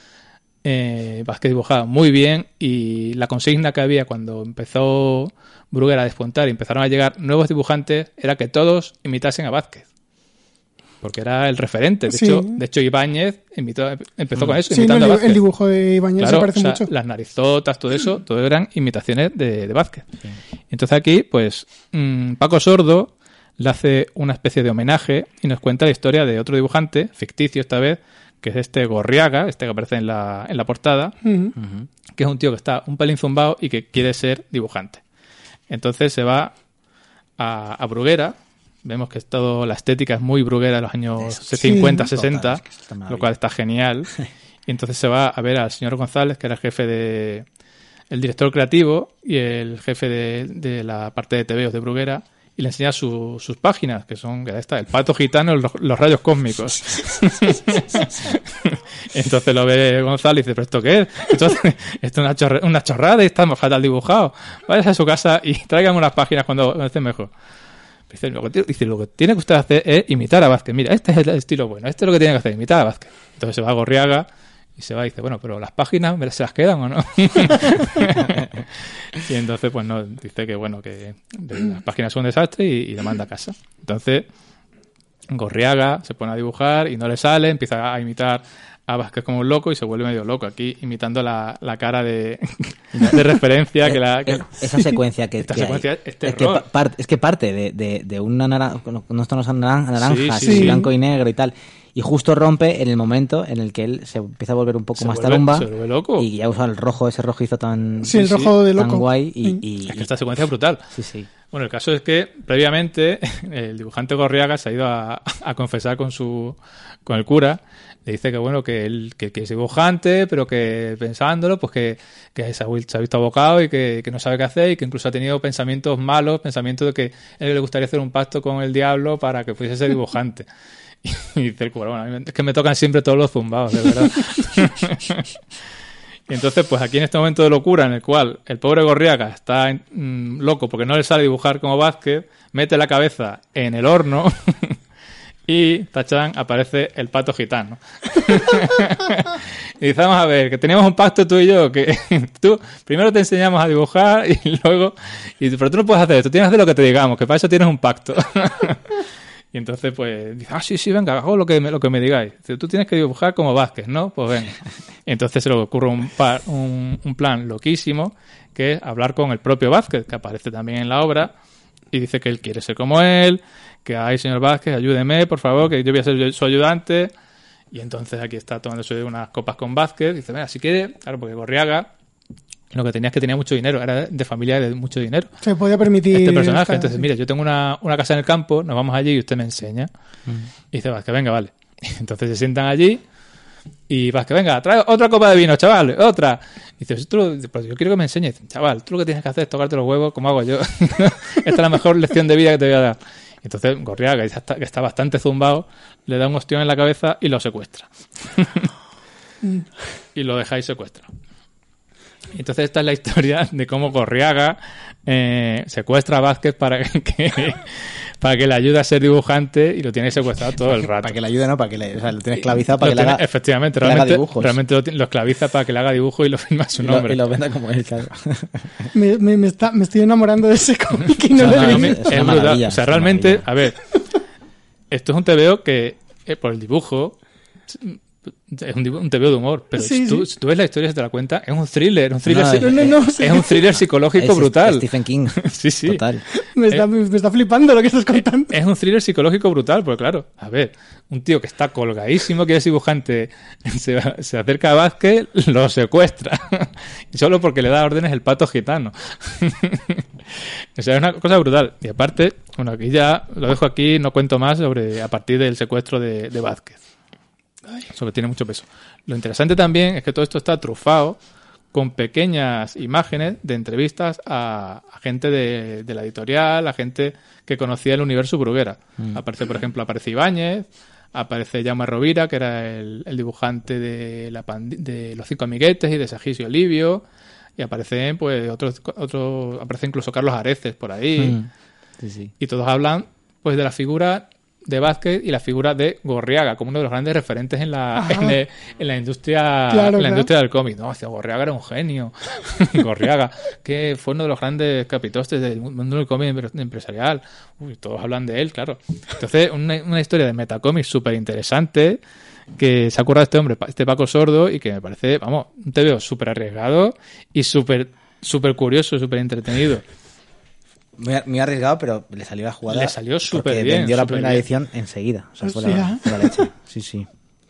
Vázquez dibujaba muy bien y la consigna que había cuando empezó Bruguera a despuntar y empezaron a llegar nuevos dibujantes era que todos imitasen a Vázquez. Porque era el referente. De hecho Ibáñez empezó con eso, imitando a Vázquez. El dibujo de Ibáñez claro, se parece mucho. Las narizotas, todo eso, todo eran imitaciones de Vázquez. Sí. Entonces aquí, pues, Paco Sordo le hace una especie de homenaje y nos cuenta la historia de otro dibujante, ficticio esta vez, que es este Gorriaga, este que aparece en la portada, que es un tío que está un pelín zumbao y que quiere ser dibujante. Entonces se va a Bruguera. Vemos que la estética es muy Bruguera de los años 50, 60, lo cual está genial. Y entonces se va a ver al señor González, que era el director creativo y el jefe de la parte de TVOs de Bruguera, y le enseña sus páginas, que son el pato gitano, los rayos cósmicos. Entonces lo ve González y dice, ¿pero esto qué es? Entonces, esto es una chorrada y está fatal dibujado. Vayas a su casa y traigan unas páginas cuando esté mejor. Dice, lo que tiene que usted hacer es imitar a Vázquez. Mira, este es el estilo bueno, este es lo que tiene que hacer, imitar a Vázquez. Entonces se va a Gorriaga y se va y dice, bueno, pero las páginas se las quedan o no. Y entonces pues no, dice que bueno, que las páginas son un desastre y le manda a casa. Entonces Gorriaga se pone a dibujar y no le sale, empieza a imitar a Vázquez como un loco y se vuelve medio loco aquí imitando la cara de referencia esa secuencia que secuencia es terror. Es que parte de una unos tonos naranjas, sí. blanco y negro y tal, y justo rompe en el momento en el que él se empieza a volver un poco más tarumba se vuelve loco y ya usa el rojo, ese rojizo tan el rojo de loco. tan guay y es que esta secuencia es brutal. Sí. Bueno, el caso es que previamente el dibujante Gorriaga se ha ido a confesar con el cura. Le dice que bueno, que es dibujante, pero que pensándolo, pues que se ha visto abocado y que no sabe qué hacer, y que incluso ha tenido pensamientos malos, pensamientos de que a él le gustaría hacer un pacto con el diablo para que pudiese ser dibujante. Y dice el cura, bueno, a mí es que me tocan siempre todos los zumbados, de verdad. Y entonces, pues aquí en este momento de locura en el cual el pobre Gorriaga está loco porque no le sale dibujar como Vázquez, mete la cabeza en el horno y, tachán, aparece el pato gitano. Y dice, vamos a ver, que teníamos un pacto tú y yo, que tú primero te enseñamos a dibujar y luego... pero tú no puedes hacer esto, tienes que hacer lo que te digamos, que para eso tienes un pacto. Y entonces, pues, dice, sí, venga, hago lo que me digáis. Dice, tú tienes que dibujar como Vázquez, ¿no? Pues venga. Y entonces se le ocurre un plan loquísimo, que es hablar con el propio Vázquez, que aparece también en la obra, y dice que él quiere ser como él, que, ay, señor Vázquez, ayúdeme, por favor, que yo voy a ser su ayudante. Y entonces aquí está tomándose unas copas con Vázquez. Dice, venga, si quiere, claro, porque Gorriaga lo que tenía es que tenía mucho dinero, era de familia de mucho dinero. Se podía permitir este personaje. Entonces, mira, yo tengo una casa en el campo, nos vamos allí y usted me enseña. Y dice, Vázquez, venga, vale. Entonces se sientan allí y Vázquez, venga, trae otra copa de vino, chaval, otra. Y dice, pues yo quiero que me enseñes. Dice, chaval, tú lo que tienes que hacer es tocarte los huevos como hago yo. Esta es la mejor lección de vida que te voy a dar. Entonces Gorriaga, que está bastante zumbado, le da un ostión en la cabeza y lo secuestra. Y lo deja ahí secuestrado. Entonces esta es la historia de cómo Gorriaga secuestra a Vázquez para que le ayude a ser dibujante, y lo tiene secuestrado todo el rato. Para que le ayude, no, para que lo tiene esclavizado para que le haga, efectivamente, que haga dibujos. Realmente lo esclaviza para que le haga dibujo y lo firma a su nombre. Y lo venda como él, claro. Me estoy enamorando de ese cómic y no lo he visto. Es brutal. O sea, realmente, a ver, esto es un TVO que, por el dibujo... Es un TVO de humor, pero sí, si tú ves la historia, se te la cuenta, es un thriller, es un thriller psicológico es brutal. Stephen King. Sí. Total. Me está flipando lo que estás contando. Es un thriller psicológico brutal, porque claro, a ver, un tío que está colgadísimo, que es dibujante, se acerca a Vázquez, lo secuestra. Y solo porque le da órdenes el pato gitano. O sea, es una cosa brutal. Y aparte, bueno, aquí ya lo dejo aquí, no cuento más a partir del secuestro de Vázquez. Eso que tiene mucho peso. Lo interesante también es que todo esto está trufado con pequeñas imágenes de entrevistas a gente de la editorial, a gente que conocía el universo Bruguera. Aparece, por ejemplo, Ibáñez, aparece Jaume Rovira, que era el dibujante de Los Cinco Amiguetes y de Sagis y Olivio, y aparecen pues aparece incluso Carlos Areces por ahí. Sí. Y todos hablan pues de la figura de Vázquez y la figura de Gorriaga como uno de los grandes referentes en la industria, claro, industria del cómic. No, decía, Gorriaga era un genio. Gorriaga, que fue uno de los grandes capitostes del mundo del cómic empresarial. Todos hablan de él, claro. Entonces, una historia de metacómic súper interesante que se ha currado este hombre, este Paco Sordo, y que me parece, vamos, un TVO súper arriesgado y súper curioso, súper entretenido. Muy arriesgado, pero le salió la jugada. Le salió súper bien. Vendió la primera edición enseguida. O sea, fue la leche. Sí.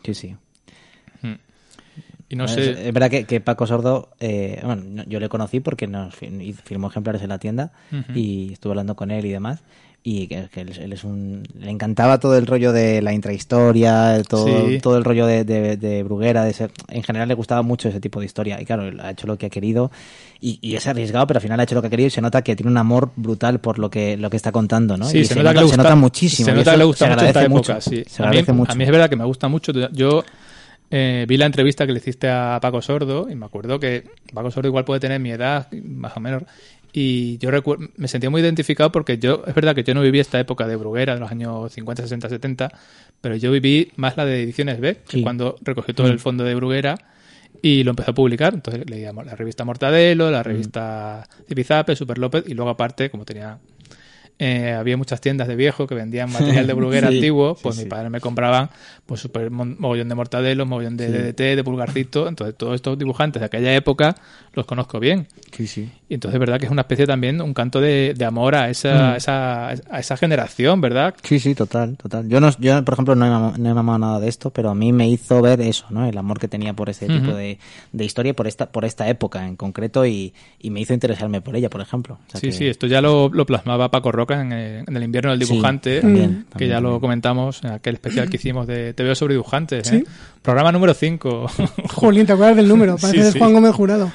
Y no sé. Es verdad que Paco Sordo, bueno, yo le conocí porque nos firmó ejemplares en la tienda y estuve hablando con él y demás. Y que él es le encantaba todo el rollo de la intrahistoria, todo el rollo de Bruguera, en general le gustaba mucho ese tipo de historia. Y claro, él ha hecho lo que ha querido y es arriesgado, pero al final ha hecho lo que ha querido y se nota que tiene un amor brutal por lo que está contando, ¿no? Sí, y se nota muchísimo. Se nota que le gusta mucho esta época, sí. Se agradece mucho. A mí es verdad que me gusta mucho. Yo vi la entrevista que le hiciste a Paco Sordo y me acuerdo que Paco Sordo igual puede tener mi edad, más o menos. Y yo me sentía muy identificado porque es verdad que yo no viví esta época de Bruguera de los años 50, 60, 70, pero yo viví más la de Ediciones B, que cuando recogió todo el fondo de Bruguera y lo empezó a publicar. Entonces leíamos la revista Mortadelo, la revista Zipizape, Super López, y luego aparte, como tenía había muchas tiendas de viejo que vendían material de Bruguera Sí, antiguo, sí, pues sí. mi padre me compraban pues super mogollón de Mortadelo, mogollón de DDT, de Pulgarcito, entonces todos estos dibujantes de aquella época los conozco bien. Sí, sí. Y entonces es verdad que es una especie también, un canto de amor a esa generación, ¿verdad? Sí, sí, total. Yo por ejemplo, no he mamado nada de esto, pero a mí me hizo ver eso, ¿no? El amor que tenía por este tipo de historia, por esta época en concreto, y me hizo interesarme por ella, por ejemplo. O sea Sí, que- sí, esto ya lo plasmaba Paco Roca en el invierno del dibujante, Sí, también, que ya lo también. comentamos en aquel especial que hicimos de TVO sobre dibujantes. Sí. Programa número 5. Jolín, ¿te acuerdas del número? Parece Sí, de sí. Juan Gómez Jurado.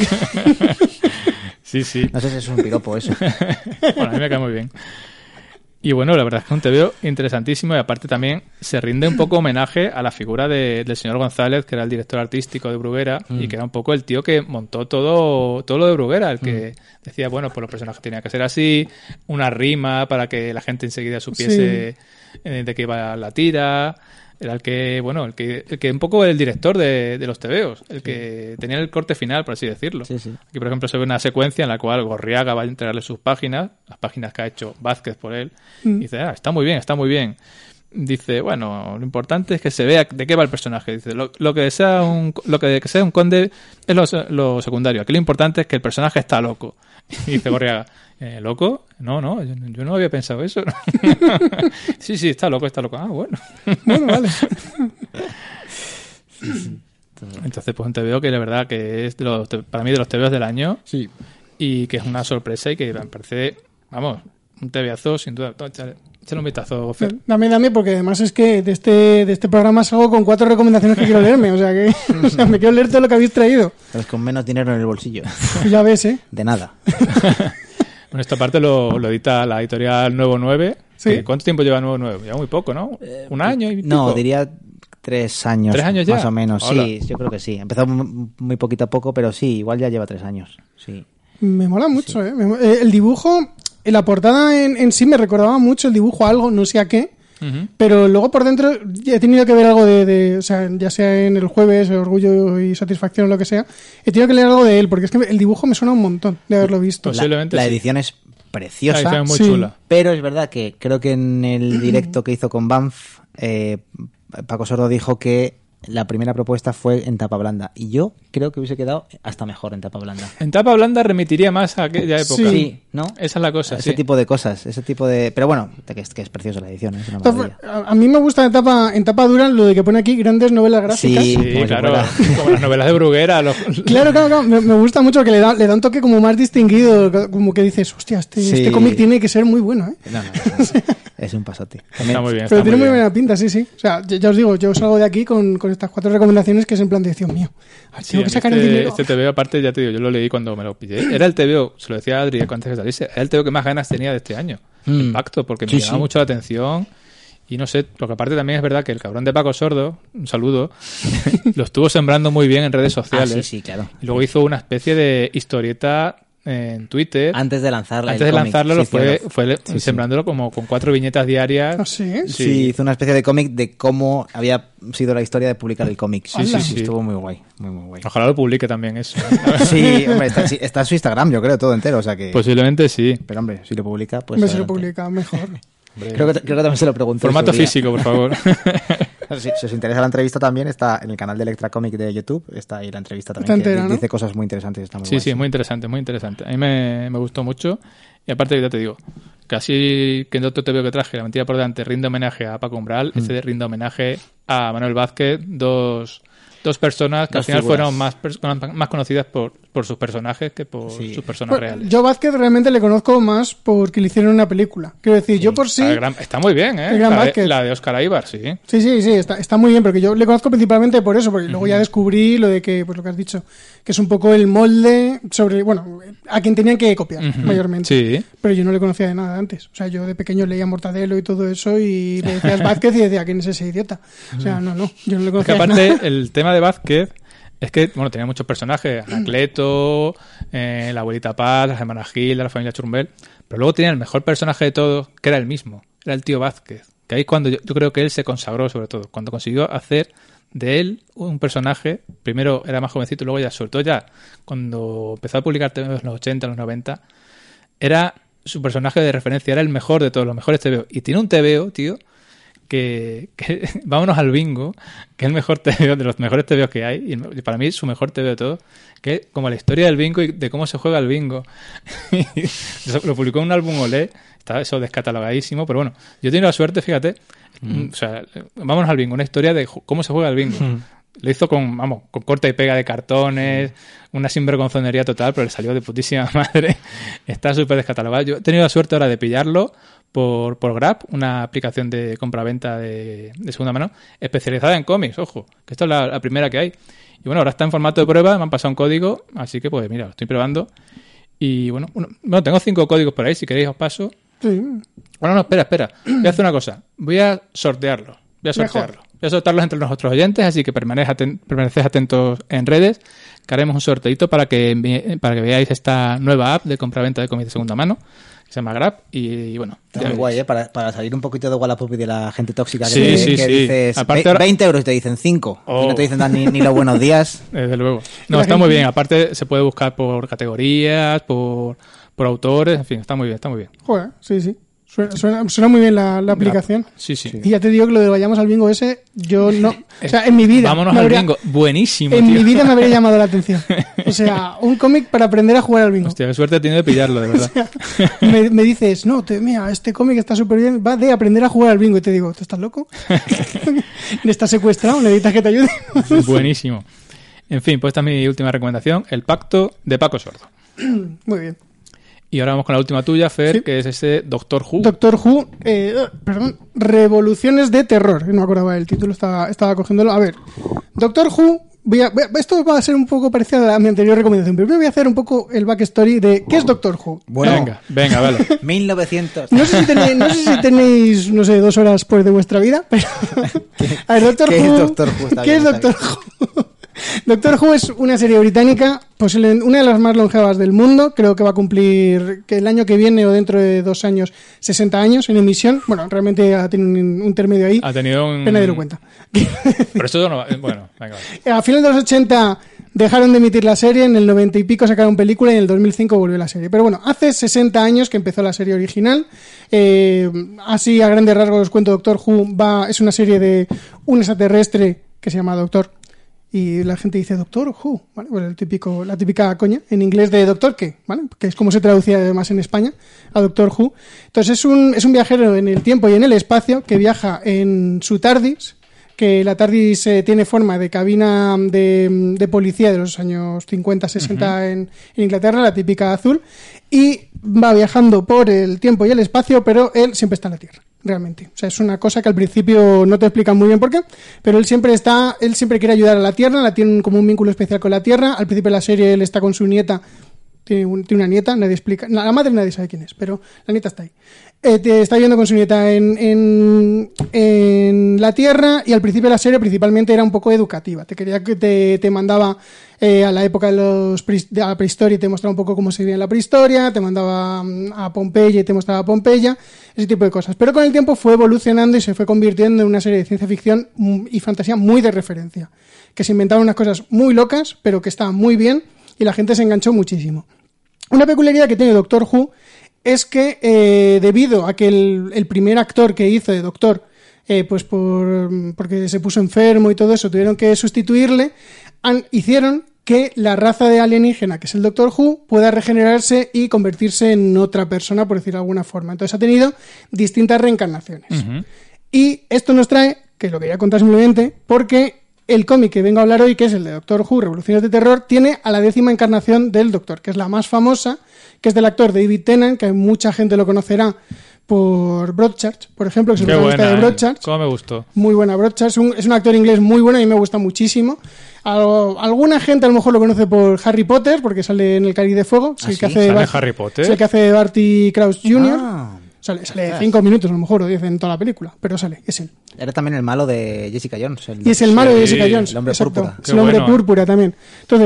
Sí, sí. No sé si es un piropo eso. Bueno, a mí me cae muy bien. Y bueno, la verdad es que es un TVO interesantísimo, y aparte también se rinde un poco homenaje a la figura del señor González, que era el director artístico de Bruguera, y que era un poco el tío que montó todo lo de Bruguera, el que decía, bueno, pues los personajes tenían que ser así, una rima para que la gente enseguida supiese de qué iba la tira. Era el que, bueno, el que un poco el director de los TVOs, el que tenía el corte final, por así decirlo. Sí, sí. Aquí, por ejemplo, se ve una secuencia en la cual Gorriaga va a entregarle sus páginas, las páginas que ha hecho Vázquez por él, y dice, está muy bien, está muy bien. Dice, bueno, lo importante es que se vea de qué va el personaje. Dice, lo que sea un conde es lo secundario. Aquí lo importante es que el personaje está loco. Y dice Gorriaga, ¿loco? No, yo no había pensado eso. Sí, está loco. Ah, bueno. Bueno, vale. Entonces, pues un TVO que la verdad que es para mí de los TVOs del año, Sí. y que es una sorpresa y que me parece, vamos, un TVazo sin duda. Échale un vistazo, Fer. Dame, porque además es que de este programa salgo con 4 recomendaciones que quiero leerme. O sea, que me quiero leer todo lo que habéis traído. Pero es con menos dinero en el bolsillo. Ya ves, ¿eh? De nada. Bueno, esta parte lo edita la editorial Nuevo 9. Sí. ¿Cuánto tiempo lleva Nuevo 9? Ya muy poco, ¿no? ¿Un año y No, pico? diría 3 años. 3 años ya. Más o menos, Hola. sí, yo creo que sí. Empezó muy poquito a poco, pero sí, igual ya lleva 3 años. Sí. Me mola mucho, ¿eh? El dibujo, la portada en sí me recordaba mucho el dibujo a algo, no sé a qué. Ujú. Pero luego por dentro he tenido que ver algo o sea, ya sea en el jueves, Orgullo y Satisfacción o lo que sea, he tenido que leer algo de él, porque es que el dibujo me suena un montón de haberlo visto. Pues Posiblemente la sí. edición es La preciosa, edición es muy Sí. chula. pero es verdad que creo que en el directo que hizo con Banff, Paco Sordo dijo que la primera propuesta fue en tapa blanda. Y yo creo que hubiese quedado hasta mejor en tapa blanda. En tapa blanda remitiría más a aquella época. Sí. ¿No? Esa es la cosa, Ese sí. tipo de cosas, ese tipo de... Pero bueno, que es preciosa la edición, es una maravilla. A mí me gusta en tapa dura lo de que pone aquí grandes novelas gráficas. Sí. Sí, como si claro. fuera. Como las novelas de Bruguera. Claro, me gusta mucho que le da un toque como más distinguido, como que dices, hostia, este Sí. cómic tiene que ser muy bueno, ¿eh? No, es un pasote. Está muy bien. Pero está tiene muy bien. buena pinta, sí. O sea, ya os digo, yo salgo de aquí con estas 4 recomendaciones que es en plan de, Dios mío, Sí, tengo a que mí sacar el dinero. Este TVO, aparte, ya te digo, yo lo leí cuando me lo pillé. Era el TVO, se lo decía a Adri antes que saliese, era el TVO que más ganas tenía de este año. El pacto, porque me Sí, llamaba sí. mucho la atención. Y no sé, lo que aparte también es verdad que el cabrón de Paco Sordo, un saludo, lo estuvo sembrando muy bien en redes sociales. Sí, claro. Y luego hizo una especie de historieta en Twitter. Antes de lanzarla. Antes de lanzarlo, lo fue Sí, sí. sembrándolo como con 4 viñetas diarias. ¿Ah, sí? Sí, hizo una especie de cómic de cómo había sido la historia de publicar el cómic. Sí, sí, sí. Estuvo muy guay, muy guay. Ojalá lo publique también eso. Sí, hombre, está en su Instagram, yo creo, todo entero, o sea que... Posiblemente sí. Pero hombre, si lo publica, pues... Hombre, si lo adelante. publica, mejor. Creo que también se lo pregunté. en Formato su día. físico, por favor. Si os interesa la entrevista también, está en el canal de Electra Comic de YouTube, está ahí la entrevista también, Está entera, que ¿no? dice cosas muy interesantes, está muy Sí, guay. sí, muy interesante, muy interesante. A mí me gustó mucho. Y aparte, ya te digo, casi que en otro TVO que traje, La mentira por delante, rinde homenaje a Paco Umbral, este rinde homenaje a Manuel Vázquez, dos personas que al Dos final figuras. fueron más conocidas por sus personajes que por Sí. sus personas Bueno, reales. yo Vázquez realmente le conozco más porque le hicieron una película. Quiero decir, yo por sí... Está muy bien, ¿eh? El gran La Vázquez. la de Óscar Aybar, sí. Sí, está muy bien, porque yo le conozco principalmente por eso, porque luego ya descubrí lo de que, pues lo que has dicho, que es un poco el molde sobre, bueno, a quien tenían que copiar, mayormente. Sí. Pero yo no le conocía de nada antes. O sea, yo de pequeño leía Mortadelo y todo eso y le decías Vázquez y decía, ¿quién es ese idiota? O sea, no, yo no le Porque conocía de nada. aparte, el tema de Vázquez es que, bueno, tenía muchos personajes. Anacleto, la abuelita Paz, las hermanas Gilda, la familia Churumbel. Pero luego tenía el mejor personaje de todos, que era el mismo. Era el tío Vázquez. Que ahí es cuando yo creo que él se consagró, sobre todo. Cuando consiguió hacer de él un personaje. Primero era más jovencito y luego ya, sobre todo ya, cuando empezó a publicar en los 80, en los 90, era su personaje de referencia era el mejor de todos los mejores TVO. Y tiene un TVO, tío, que vámonos al bingo, que es el mejor TVO de los mejores TVOs que hay, y para mí es su mejor TVO de todo, que es como la historia del bingo y de cómo se juega el bingo. Lo publicó en un álbum Olé, está eso descatalogadísimo, pero bueno, yo he tenido la suerte, fíjate, o sea, vámonos al bingo, una historia de cómo se juega el bingo. Lo hizo con corta y pega de cartones, una sinvergonzonería total, pero le salió de putísima madre. Está súper descatalogado. Yo he tenido la suerte ahora de pillarlo por Grab, una aplicación de compraventa de segunda mano, especializada en cómics, ojo, que esta es la primera que hay. Y bueno, ahora está en formato de prueba, me han pasado un código, así que pues mira, lo estoy probando. Y bueno, tengo 5 códigos por ahí, si queréis os paso. Sí. Bueno, no, espera. Voy a hacer una cosa. Voy a sortearlos. Voy a soltarlos entre nuestros oyentes, así que permaneced atentos en redes, que haremos un sorteito para que veáis esta nueva app de compraventa de cómics de segunda mano, que se llama Grab, y bueno. Está muy guay, para salir un poquito de Wallapop y de la gente tóxica que, Sí. dices, Aparte 20 euros y te dicen 5, y no te dicen ni los buenos días. Desde luego. No, está muy bien. Aparte se puede buscar por categorías, por autores, en fin, está muy bien. Joder, sí. Suena muy bien la aplicación. Sí. Y ya te digo que lo de vayamos al bingo ese, yo no... O sea, en mi vida... Vámonos al bingo. Buenísimo, En tío. mi vida me habría llamado la atención. O sea, un cómic para aprender a jugar al bingo. Hostia, qué suerte he tenido de pillarlo, de verdad. Me dices, no, mira, este cómic está súper bien, va de aprender a jugar al bingo. Y te digo, ¿tú estás loco? ¿Estás secuestrado? ¿Necesitas que te ayude? Buenísimo. En fin, pues esta es mi última recomendación, El Pacto de Paco Sordo. Muy bien. Y ahora vamos con la última tuya, Fer, Sí. que es ese Doctor Who. Doctor Who, Revoluciones de Terror. No me acordaba del título, estaba cogiéndolo. A ver, Doctor Who, esto va a ser un poco parecido a mi anterior recomendación. Primero voy a hacer un poco el backstory de ¿qué es Doctor Who? Bueno, Venga, vale. 1900. No sé si tenéis, 2 horas pues, de vuestra vida, pero... A ver, Doctor ¿Qué Who, es Doctor Who? Está ¿Qué bien, es está Doctor Who? Doctor Who es una serie británica, posiblemente una de las más longevas del mundo. Creo que va a cumplir que el año que viene o dentro de 2 años 60 años en emisión. Bueno, realmente tiene un intermedio ahí. Ha tenido un... Pena de lo cuenta. Pero eso no va... Bueno, venga. Vale. A finales de los 80 dejaron de emitir la serie, en el 90 y pico sacaron película y en el 2005 volvió la serie. Pero bueno, hace 60 años que empezó la serie original. Así a grandes rasgos os cuento, Doctor Who es una serie de un extraterrestre que se llama Doctor. Y la gente dice Doctor Who, ¿vale? Pues la típica coña en inglés de Doctor qué, ¿vale? Que es como se traducía además en España a Doctor Who. Entonces es un viajero en el tiempo y en el espacio que viaja en su TARDIS, que la TARDIS tiene forma de cabina de policía de los años 50, 60 en Inglaterra, la típica azul, y va viajando por el tiempo y el espacio, pero él siempre está en la Tierra. Realmente, o sea, es una cosa que al principio no te explican muy bien por qué, pero él siempre quiere ayudar a la Tierra, tiene como un vínculo especial con la Tierra. Al principio de la serie él está con su nieta, tiene una nieta, nadie explica, la madre nadie sabe quién es, pero la nieta está ahí. Está viviendo con su nieta en la Tierra, y al principio de la serie principalmente era un poco educativa, te mandaba a la época de la prehistoria y te mostraba un poco cómo se vivía en la prehistoria, te mandaba a Pompeya y te mostraba Pompeya, ese tipo de cosas. Pero con el tiempo fue evolucionando y se fue convirtiendo en una serie de ciencia ficción y fantasía muy de referencia, que se inventaron unas cosas muy locas, pero que estaban muy bien y la gente se enganchó muchísimo. Una peculiaridad que tiene Doctor Who es que debido a que el primer actor que hizo de Doctor, pues porque se puso enfermo y todo eso, tuvieron que sustituirle, hicieron que la raza de alienígena, que es el Doctor Who, pueda regenerarse y convertirse en otra persona, por decirlo de alguna forma. Entonces ha tenido distintas reencarnaciones. Uh-huh. Y esto nos trae, que lo quería contar simplemente, porque el cómic que vengo a hablar hoy, que es el de Doctor Who, Revoluciones de Terror, tiene a la 10ª encarnación del Doctor, que es la más famosa, que es del actor David Tennant, que mucha gente lo conocerá por Broadchurch, por ejemplo, que es una lista de Broadchurch. ¿Cómo me gustó? Muy buena Broadchurch, es un actor inglés muy bueno y me gusta muchísimo. Alguna gente a lo mejor lo conoce por Harry Potter, porque sale en El Cáliz de Fuego. ¿Ah, sí? ¿Sale Harry Potter? Es el que hace de Barty Crouch Jr. Sale 5 minutos a lo mejor, o 10 en toda la película, pero es él. Era también el malo de Jessica Jones. Y es el malo de Jessica Jones. El hombre púrpura. Es el hombre púrpura también. Entonces,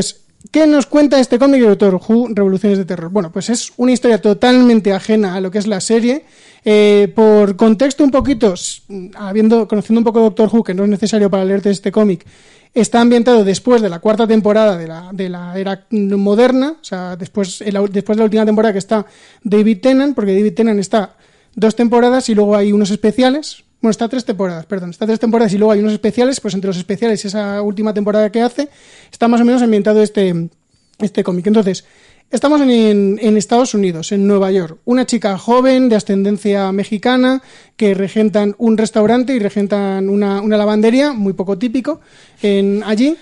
¿Qué nos cuenta este cómic de Doctor Who, Revoluciones de Terror? Bueno, pues es una historia totalmente ajena a lo que es la serie. Por contexto un poquito, conociendo un poco Doctor Who, que no es necesario para leerte este cómic, está ambientado después de la cuarta temporada de la era moderna, o sea, después de la última temporada que está David Tennant, porque David Tennant está 2 temporadas y luego hay unos especiales. Bueno, está 3 temporadas, perdón. Está 3 temporadas y luego hay unos especiales, pues entre los especiales y esa última temporada que hace, está más o menos ambientado este cómic. Entonces, estamos en Estados Unidos, en Nueva York. Una chica joven de ascendencia mexicana que regentan un restaurante y regentan una lavandería, muy poco típico, allí.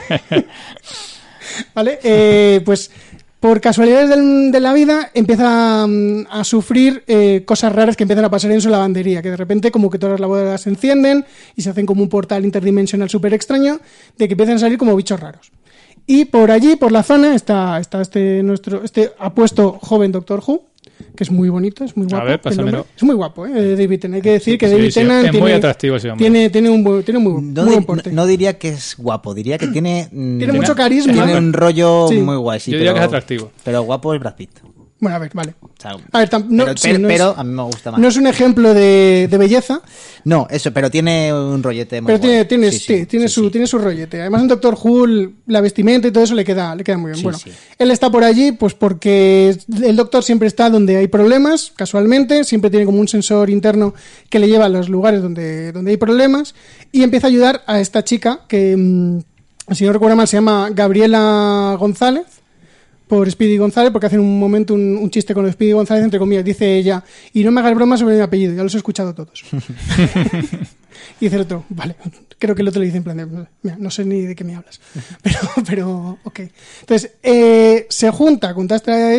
¿Vale? Pues por casualidades de la vida empieza a sufrir cosas raras que empiezan a pasar en su lavandería, que de repente como que todas las lavadoras se encienden y se hacen como un portal interdimensional súper extraño, de que empiezan a salir como bichos raros. Y por allí, por la zona, está este apuesto joven Doctor Who, que es muy bonito, es muy guapo. A ver, pásamelo. Es muy guapo, David Tennant. Hay que decir que David Tennant es muy atractivo ese hombre. Tiene muy buen porte. No diría que es guapo, diría que tiene mucho carisma. Tiene un rollo Sí. muy guay. Sí, Yo diría que es atractivo. Pero guapo es Brad Pitt. Bueno, a ver, vale. O sea, A ver, pero a mí me gusta más. No es un ejemplo de belleza, No, eso, pero tiene un rollete muy pero guay. tiene su rollete. Además en Doctor Who la vestimenta y todo eso le queda muy bien. Sí, Bueno, sí. él está por allí pues porque el Doctor siempre está donde hay problemas, casualmente, siempre tiene como un sensor interno que le lleva a los lugares donde hay problemas y empieza a ayudar a esta chica que, si no recuerdo mal, se llama Gabriela González, por Speedy González, porque hacen un momento un chiste con Speedy González, entre comillas, dice ella, y no me hagas bromas sobre mi apellido, ya los he escuchado todos. Y dice el otro, vale, creo que el otro le dice en plan de, mira, no sé ni de qué me hablas, pero ok. Entonces, se junta junto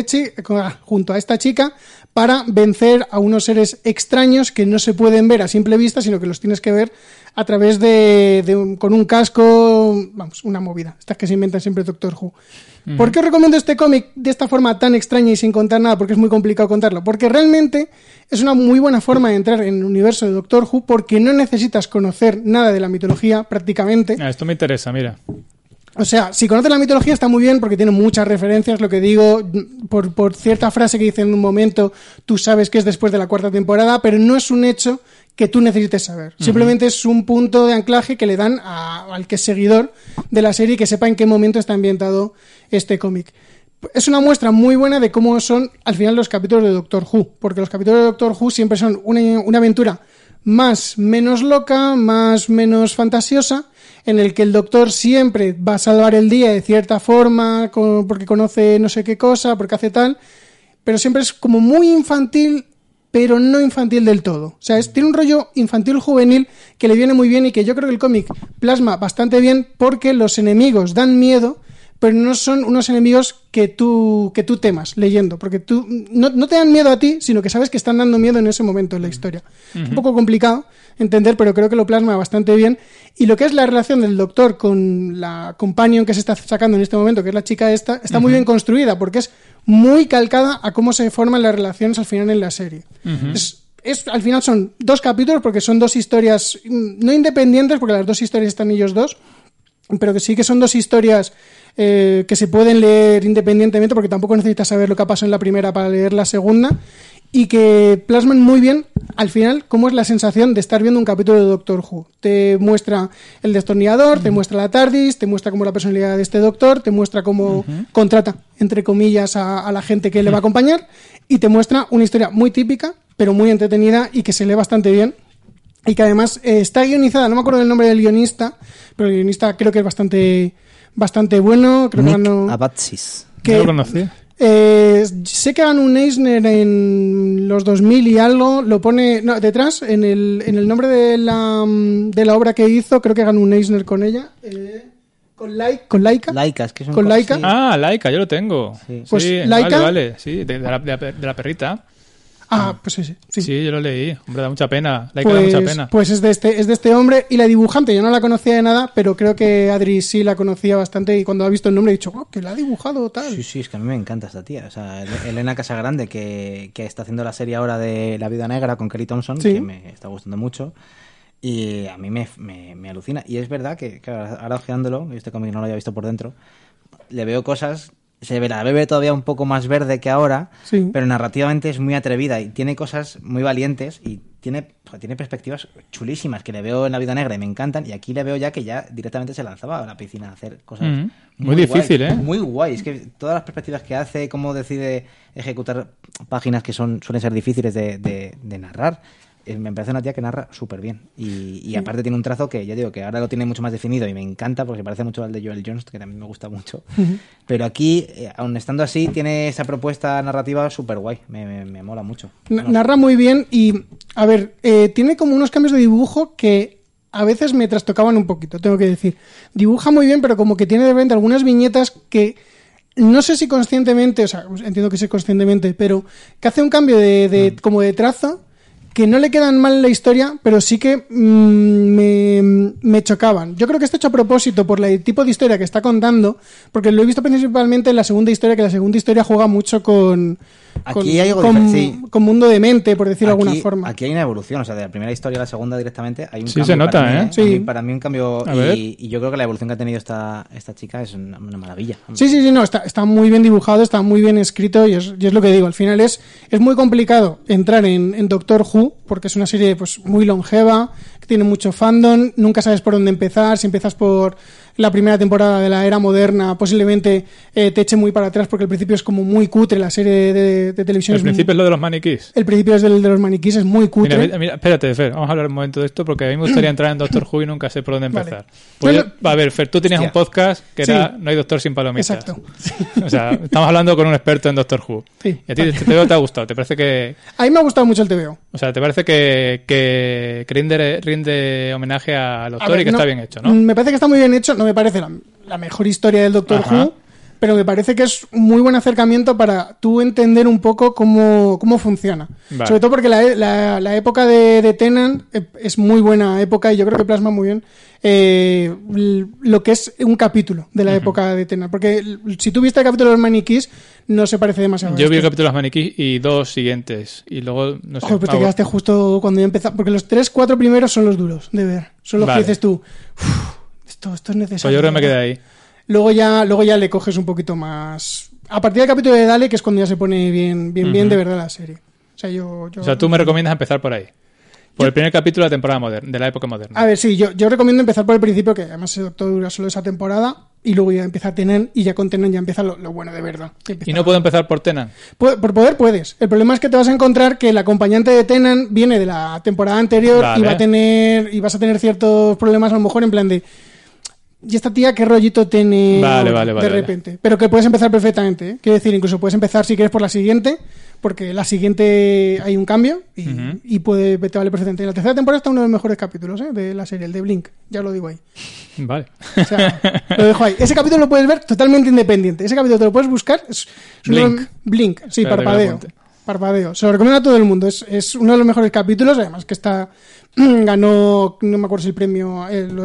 a esta chica para vencer a unos seres extraños que no se pueden ver a simple vista, sino que los tienes que ver a través con un casco, vamos, una movida. Estas que se inventan siempre Doctor Who. ¿Por qué os recomiendo este cómic de esta forma tan extraña y sin contar nada? Porque es muy complicado contarlo. Porque realmente es una muy buena forma de entrar en el universo de Doctor Who porque no necesitas conocer nada de la mitología prácticamente. Esto me interesa, mira. O sea, si conoces la mitología está muy bien porque tiene muchas referencias, lo que digo, por cierta frase que dice en un momento, tú sabes que es después de la 4ª temporada, pero no es un hecho que tú necesites saber. Simplemente es un punto de anclaje que le dan al que es seguidor de la serie y que sepa en qué momento está ambientado este cómic. Es una muestra muy buena de cómo son al final los capítulos de Doctor Who, porque los capítulos de Doctor Who siempre son una aventura menos loca, menos fantasiosa, en el que el Doctor siempre va a salvar el día de cierta forma, porque conoce no sé qué cosa, porque hace tal, pero siempre es como muy infantil, pero no infantil del todo. O sea, tiene un rollo infantil juvenil que le viene muy bien y que yo creo que el cómic plasma bastante bien porque los enemigos dan miedo, pero no son unos enemigos que tú temas leyendo, porque no te dan miedo a ti, sino que sabes que están dando miedo en ese momento en la historia. Es un poco complicado entender, pero creo que lo plasma bastante bien. Y lo que es la relación del Doctor con la companion que se está sacando en este momento, que es la chica esta, está muy bien construida, porque es muy calcada a cómo se forman las relaciones al final en la serie. Al final son 2 capítulos, porque son 2 historias no independientes, porque las 2 historias están ellos dos, pero que sí que son 2 historias que se pueden leer independientemente, porque tampoco necesitas saber lo que ha pasado en la primera para leer la segunda, y que plasman muy bien al final cómo es la sensación de estar viendo un capítulo de Doctor Who. Te muestra el destornillador, te muestra la TARDIS, te muestra cómo la personalidad de este doctor, te muestra cómo contrata, entre comillas, a la gente que le va a acompañar, y te muestra una historia muy típica, pero muy entretenida y que se lee bastante bien. Y que además está guionizada, no me acuerdo del nombre del guionista, pero el guionista creo que es bastante bueno. Creo Nick que Abatsis. No lo conocí. Sé que ganó un Eisner en los 2000 y algo, lo pone detrás, en el nombre de la obra que hizo, creo que ganó un Eisner con ella, con Laika. Laika, es que es un Con Laika. sí. Ah, Laika, yo lo tengo. Sí. Pues sí, Laika. vale, sí, de la perrita. Pues sí. Sí, yo lo leí. Hombre, da mucha pena. Laika da mucha pena. Pues es de este hombre, y la dibujante yo no la conocía de nada, pero creo que Adri sí la conocía bastante, y cuando ha visto el nombre he dicho, que la ha dibujado tal. Sí, es que a mí me encanta esta tía. O sea, Elena Casagrande, que está haciendo la serie ahora de La Viuda Negra con Kelly Thompson, Sí. que me está gustando mucho. Y a mí me alucina. Y es verdad que ahora ojeándolo, este cómic no lo había visto por dentro, le veo cosas... la bebe todavía un poco más verde que ahora, Sí. pero narrativamente es muy atrevida y tiene cosas muy valientes y tiene perspectivas chulísimas que le veo en La Vida Negra y me encantan, y aquí le veo ya que ya directamente se lanzaba a la piscina a hacer cosas Muy difícil, guays, ¿eh? Muy guay, es que todas las perspectivas que hace, cómo decide ejecutar páginas que suelen ser difíciles de narrar. Me parece una tía que narra súper bien y aparte tiene un trazo que ya digo que ahora lo tiene mucho más definido y me encanta porque se parece mucho al de Joel Jones, que también me gusta mucho. Pero aquí, aun estando así, tiene esa propuesta narrativa súper guay, me mola mucho. Narra muy bien y, a ver, tiene como unos cambios de dibujo que a veces me trastocaban un poquito, tengo que decir. Dibuja muy bien, pero como que tiene de repente algunas viñetas que... No sé si conscientemente, o sea, entiendo que sí conscientemente, pero que hace un cambio como de trazo que no le quedan mal en la historia, pero sí que me chocaban. Yo creo que está hecho a propósito por el tipo de historia que está contando, porque lo he visto principalmente en la segunda historia, que la segunda historia juega mucho con mundo de mente, por decirlo de alguna forma. Aquí hay una evolución, o sea, de la primera historia a la segunda directamente hay un Sí, cambio. se nota, para mí, ¿eh? Sí. Para mí un cambio, A y yo creo que la evolución que ha tenido esta chica es una maravilla. Sí, no, está muy bien dibujado, está muy bien escrito y es lo que digo, al final es muy complicado entrar en Doctor Who, porque es una serie pues muy longeva, que tiene mucho fandom, nunca sabes por dónde empezar, si empiezas por la primera temporada de la era moderna, posiblemente te eche muy para atrás porque el principio es como muy cutre, la serie de televisión. El principio es lo de los maniquís. El principio es el de los maniquís, es muy cutre. Mira, espérate, Fer, vamos a hablar un momento de esto porque a mí me gustaría entrar en Doctor Who y nunca sé por dónde empezar. Vale. Pues a ver, Fer, tú tenías un podcast que era Sí. No hay doctor sin palomitas. Exacto. O sea, estamos hablando con un experto en Doctor Who. Sí. Y a ti este TVO te ha gustado, ¿te parece que... A mí me ha gustado mucho el TVO. O sea, ¿te parece que rinde homenaje al A doctor ver, y que no, está bien hecho, ¿no? Me parece que está muy bien hecho, no me parece la mejor historia del Doctor Ajá. Who, pero me parece que es un muy buen acercamiento para tú entender un poco cómo funciona. Vale. Sobre todo porque la época de Tennant es muy buena época y yo creo que plasma muy bien lo que es un capítulo de la época de Tennant. Porque si tú viste el capítulo de los maniquís, no se parece demasiado. Yo vi el capítulo de los maniquís y 2 siguientes. Y luego, no sé. Ojo, pues te quedaste justo cuando ya empezó. Porque los 3-4 primeros son los duros de ver. Son los Vale. que dices tú, esto es necesario. Pues yo creo que me quedé ahí. Luego ya le coges un poquito más. A partir del capítulo de Dale, que es cuando ya se pone bien de verdad la serie. O sea, O sea, tú me recomiendas empezar por ahí. Por el primer capítulo de la temporada moderna, de la época moderna. A ver, sí, yo recomiendo empezar por el principio, que además el Doctor dura solo esa temporada, y luego ya empieza Tennant, y ya con Tennant ya empieza lo bueno de verdad. ¿Y no puedo empezar por Tennant? Por poder puedes. El problema es que te vas a encontrar que el acompañante de Tennant viene de la temporada anterior Vale. y vas a tener ciertos problemas a lo mejor en plan de... ¿Y esta tía qué rollito tiene de repente? Pero que puedes empezar perfectamente, ¿eh? Quiero decir, incluso puedes empezar si quieres por la siguiente, porque la siguiente hay un cambio y te vale perfectamente. En la tercera temporada está uno de los mejores capítulos de la serie, el de Blink, ya lo digo ahí. Vale. O sea, lo dejo ahí. Ese capítulo lo puedes ver totalmente independiente. Ese capítulo te lo puedes buscar. Blink, sí, Parpadeo. Se lo recomiendo a todo el mundo. Es uno de los mejores capítulos, además que ganó, no me acuerdo si el premio,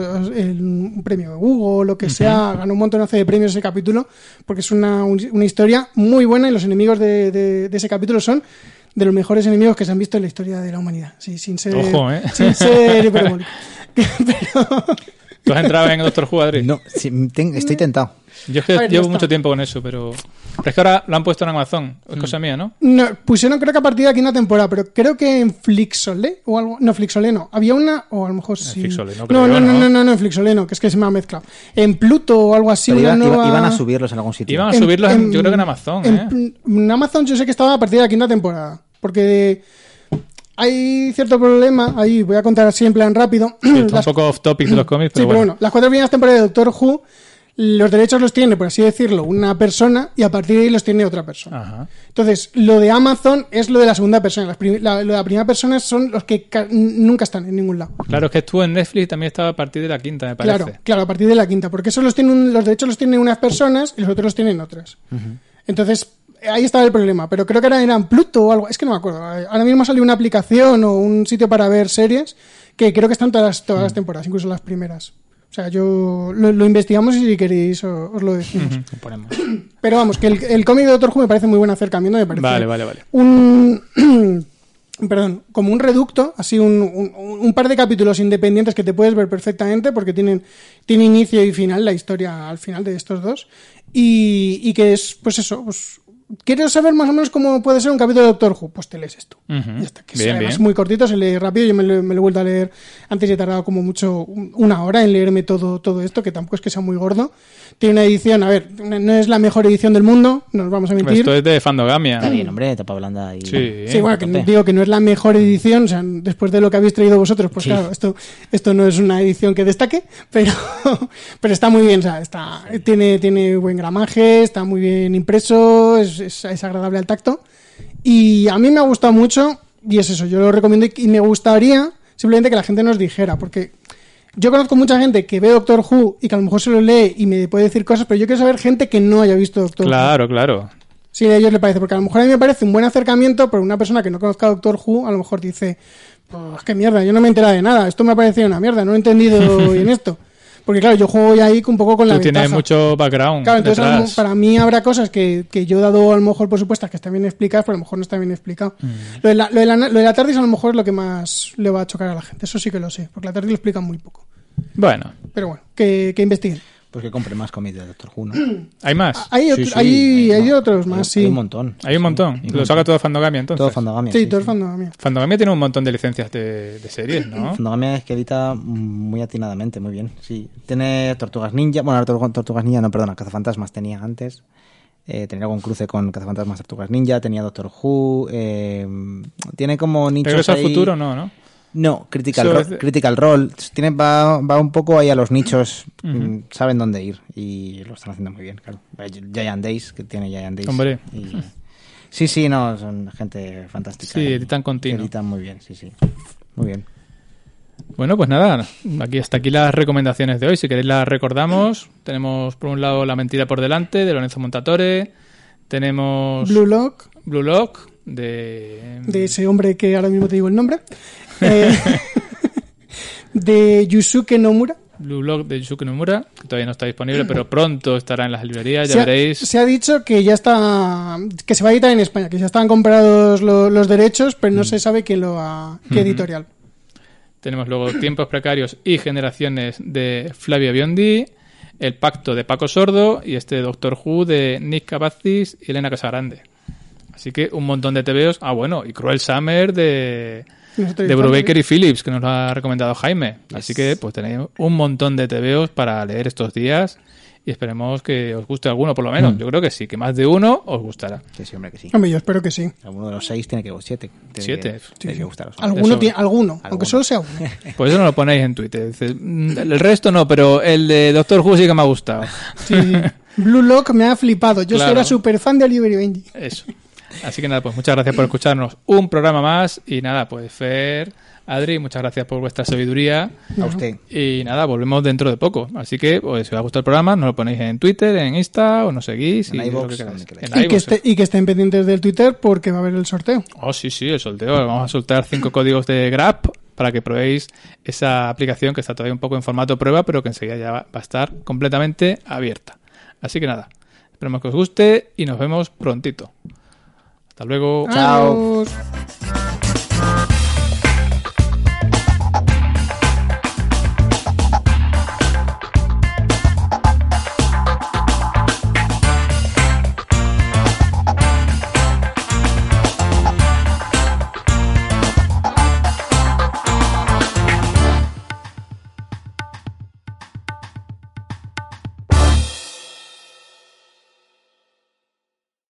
un premio Hugo o lo que sea, ganó un montonazo de premios ese capítulo, porque es una historia muy buena y los enemigos de ese capítulo son de los mejores enemigos que se han visto en la historia de la humanidad. Sí, sin ser hiperbólico. Pero... ¿Tú has entrado en Doctor Who, Adri? No, sí, estoy tentado. Yo es que llevo mucho tiempo con eso, pero es que ahora lo han puesto en Amazon. Es cosa mía, ¿no? No, pusieron creo que a partir de aquí una temporada, pero creo que en Flixolé o algo. No, Flixolé no. Había una, o a lo mejor sí. Flixolé, no, no, en Flixolé no, que es que se me ha mezclado. En Pluto o algo así. Pero iban a subirlos en algún sitio. Iban a subirlos, yo creo que en Amazon. En Amazon yo sé que estaba a partir de la quinta temporada. Porque hay cierto problema, ahí voy a contar así en plan rápido. Está un poco off topic de los cómics, pero bueno. Las 4 primeras temporadas de Doctor Who, los derechos los tiene, por así decirlo, una persona y a partir de ahí los tiene otra persona. Ajá. Entonces, lo de Amazon es lo de la segunda persona. Lo de la primera persona son los que nunca están en ningún lado. Claro, es que estuvo en Netflix también estaba a partir de la quinta, me parece. Claro, a partir de la quinta, porque eso los derechos los tienen unas personas y los otros los tienen otras. Entonces, ahí estaba el problema, pero creo que eran Pluto o algo, es que no me acuerdo. Ahora mismo salió una aplicación o un sitio para ver series que creo que están todas las temporadas, incluso las primeras. O sea, yo lo investigamos y si queréis os lo decimos. Pero vamos, que el cómic de Doctor Who me parece muy buen acercamiento, me parece. Vale. Perdón, como un reducto, así un par de capítulos independientes que te puedes ver perfectamente porque tiene inicio y final, la historia al final de estos dos. y que es, pues eso, pues ¿quieres saber más o menos cómo puede ser un capítulo de Doctor Who? Pues te lees esto. Ya está. Que Bien, además es bien. muy cortito, se lee rápido. Yo me lo he vuelto a leer antes y he tardado como mucho, una hora en leerme todo esto, que tampoco es que sea muy gordo. Tiene una edición, a ver, no es la mejor edición del mundo, no nos vamos a mentir. Esto es de Fandogamia. Está bien, hombre, tapa blanda y... Sí. Sí, bueno, que tope. digo que no es la mejor edición, o sea, después de lo que habéis traído vosotros, pues Sí. claro, esto no es una edición que destaque, pero está muy bien, o sea, tiene buen gramaje, está muy bien impreso, es agradable al tacto, y a mí me ha gustado mucho, y es eso, yo lo recomiendo, y me gustaría simplemente que la gente nos dijera, porque yo conozco mucha gente que ve Doctor Who y que a lo mejor se lo lee y me puede decir cosas, pero yo quiero saber gente que no haya visto Doctor Who. Claro. Sí, a ellos les parece, porque a lo mejor a mí me parece un buen acercamiento, pero una persona que no conozca a Doctor Who a lo mejor dice, pues qué mierda, yo no me he enterado de nada, esto me ha parecido una mierda, no he entendido bien esto. Porque claro, yo juego ya ahí un poco con la Tú tienes ventaja. mucho background Claro, entonces detrás. para mí habrá cosas que yo he dado a lo mejor por supuestas que están bien explicadas, pero a lo mejor no está bien explicado. Lo de la TARDIS a lo mejor es lo que más le va a chocar a la gente, eso sí que lo sé, porque la TARDIS lo explica muy poco. Bueno, Pero bueno, que investiguen. Pues que compre más cómics de Doctor Who, ¿no? ¿hay más? Hay otros más, sí. Hay un montón. Hay un montón. Lo saca todo Fandogamia, entonces. Todo Fandogamia. Sí, todo es Fandogamia. Fandogamia tiene un montón de licencias de series, ¿no? Fandogamia es que edita muy atinadamente, muy bien. Sí. Tiene Tortugas Ninja. Bueno, Tortugas Ninja, no, perdona, Cazafantasmas tenía antes. Tenía algún cruce con Cazafantasmas Tortugas Ninja. Tenía Doctor Who. Tiene como nichos Regreso al ahí. futuro, no. No, Critical Eso Role. Critical Role. Va un poco ahí a los nichos. Saben dónde ir. Y lo están haciendo muy bien, claro. Giant Days, que tiene Giant Days. Hombre. Sí, no, son gente fantástica. Sí, editan continuo. Editan muy bien, sí. Muy bien. Bueno, pues nada, hasta aquí las recomendaciones de hoy. Si queréis las recordamos. Tenemos por un lado La mentira por delante, de Lorenzo Montatore. Tenemos Blue Lock, de de ese hombre que ahora mismo te digo el nombre. De Yusuke Nomura. Blue Lock de Yusuke Nomura, que todavía no está disponible, pero pronto estará en las librerías, ya veréis. Se ha dicho que ya está, que se va a editar en España, que ya están comprados los derechos, pero no se sabe quién qué editorial. Tenemos luego Tiempos precarios y generaciones de Flavia Biondi, El pacto de Paco Sordo y este Doctor Who de Nick Cavazis y Elena Casagrande. Así que un montón de TVOs. Ah, bueno, y Cruel Summer de Brubaker y Phillips, que nos lo ha recomendado Jaime. Así que pues tenéis un montón de TVOs para leer estos días y esperemos que os guste alguno por lo menos. Yo creo que sí, que más de uno os gustará. Sí, hombre, que sí. Hombre, yo espero que sí. Alguno de los 6 tiene que... 7. Siete. Tiene que gustaros. Alguno, aunque solo sea uno. Pues eso no lo ponéis en Twitter. Dice, el resto no, pero el de Doctor Who sí que me ha gustado. Sí. Blue Lock me ha flipado. Yo Claro. era súper fan de Oliver y Benji. Eso. Así que nada, pues muchas gracias por escucharnos un programa más. Y nada, pues Fer, Adri, muchas gracias por vuestra sabiduría. A usted. Y nada, volvemos dentro de poco. Así que, pues, si os ha gustado el programa, nos lo ponéis en Twitter, en Insta, o nos seguís. En y iVoox, lo que queráis. donde queráis. En Y iVoox, que estén pendientes del Twitter porque va a haber el sorteo. Oh, sí, el sorteo. Vamos a soltar 5 códigos de Grab para que probéis esa aplicación que está todavía un poco en formato prueba, pero que enseguida ya va a estar completamente abierta. Así que nada, esperemos que os guste y nos vemos prontito. Hasta luego. Chao. Adiós.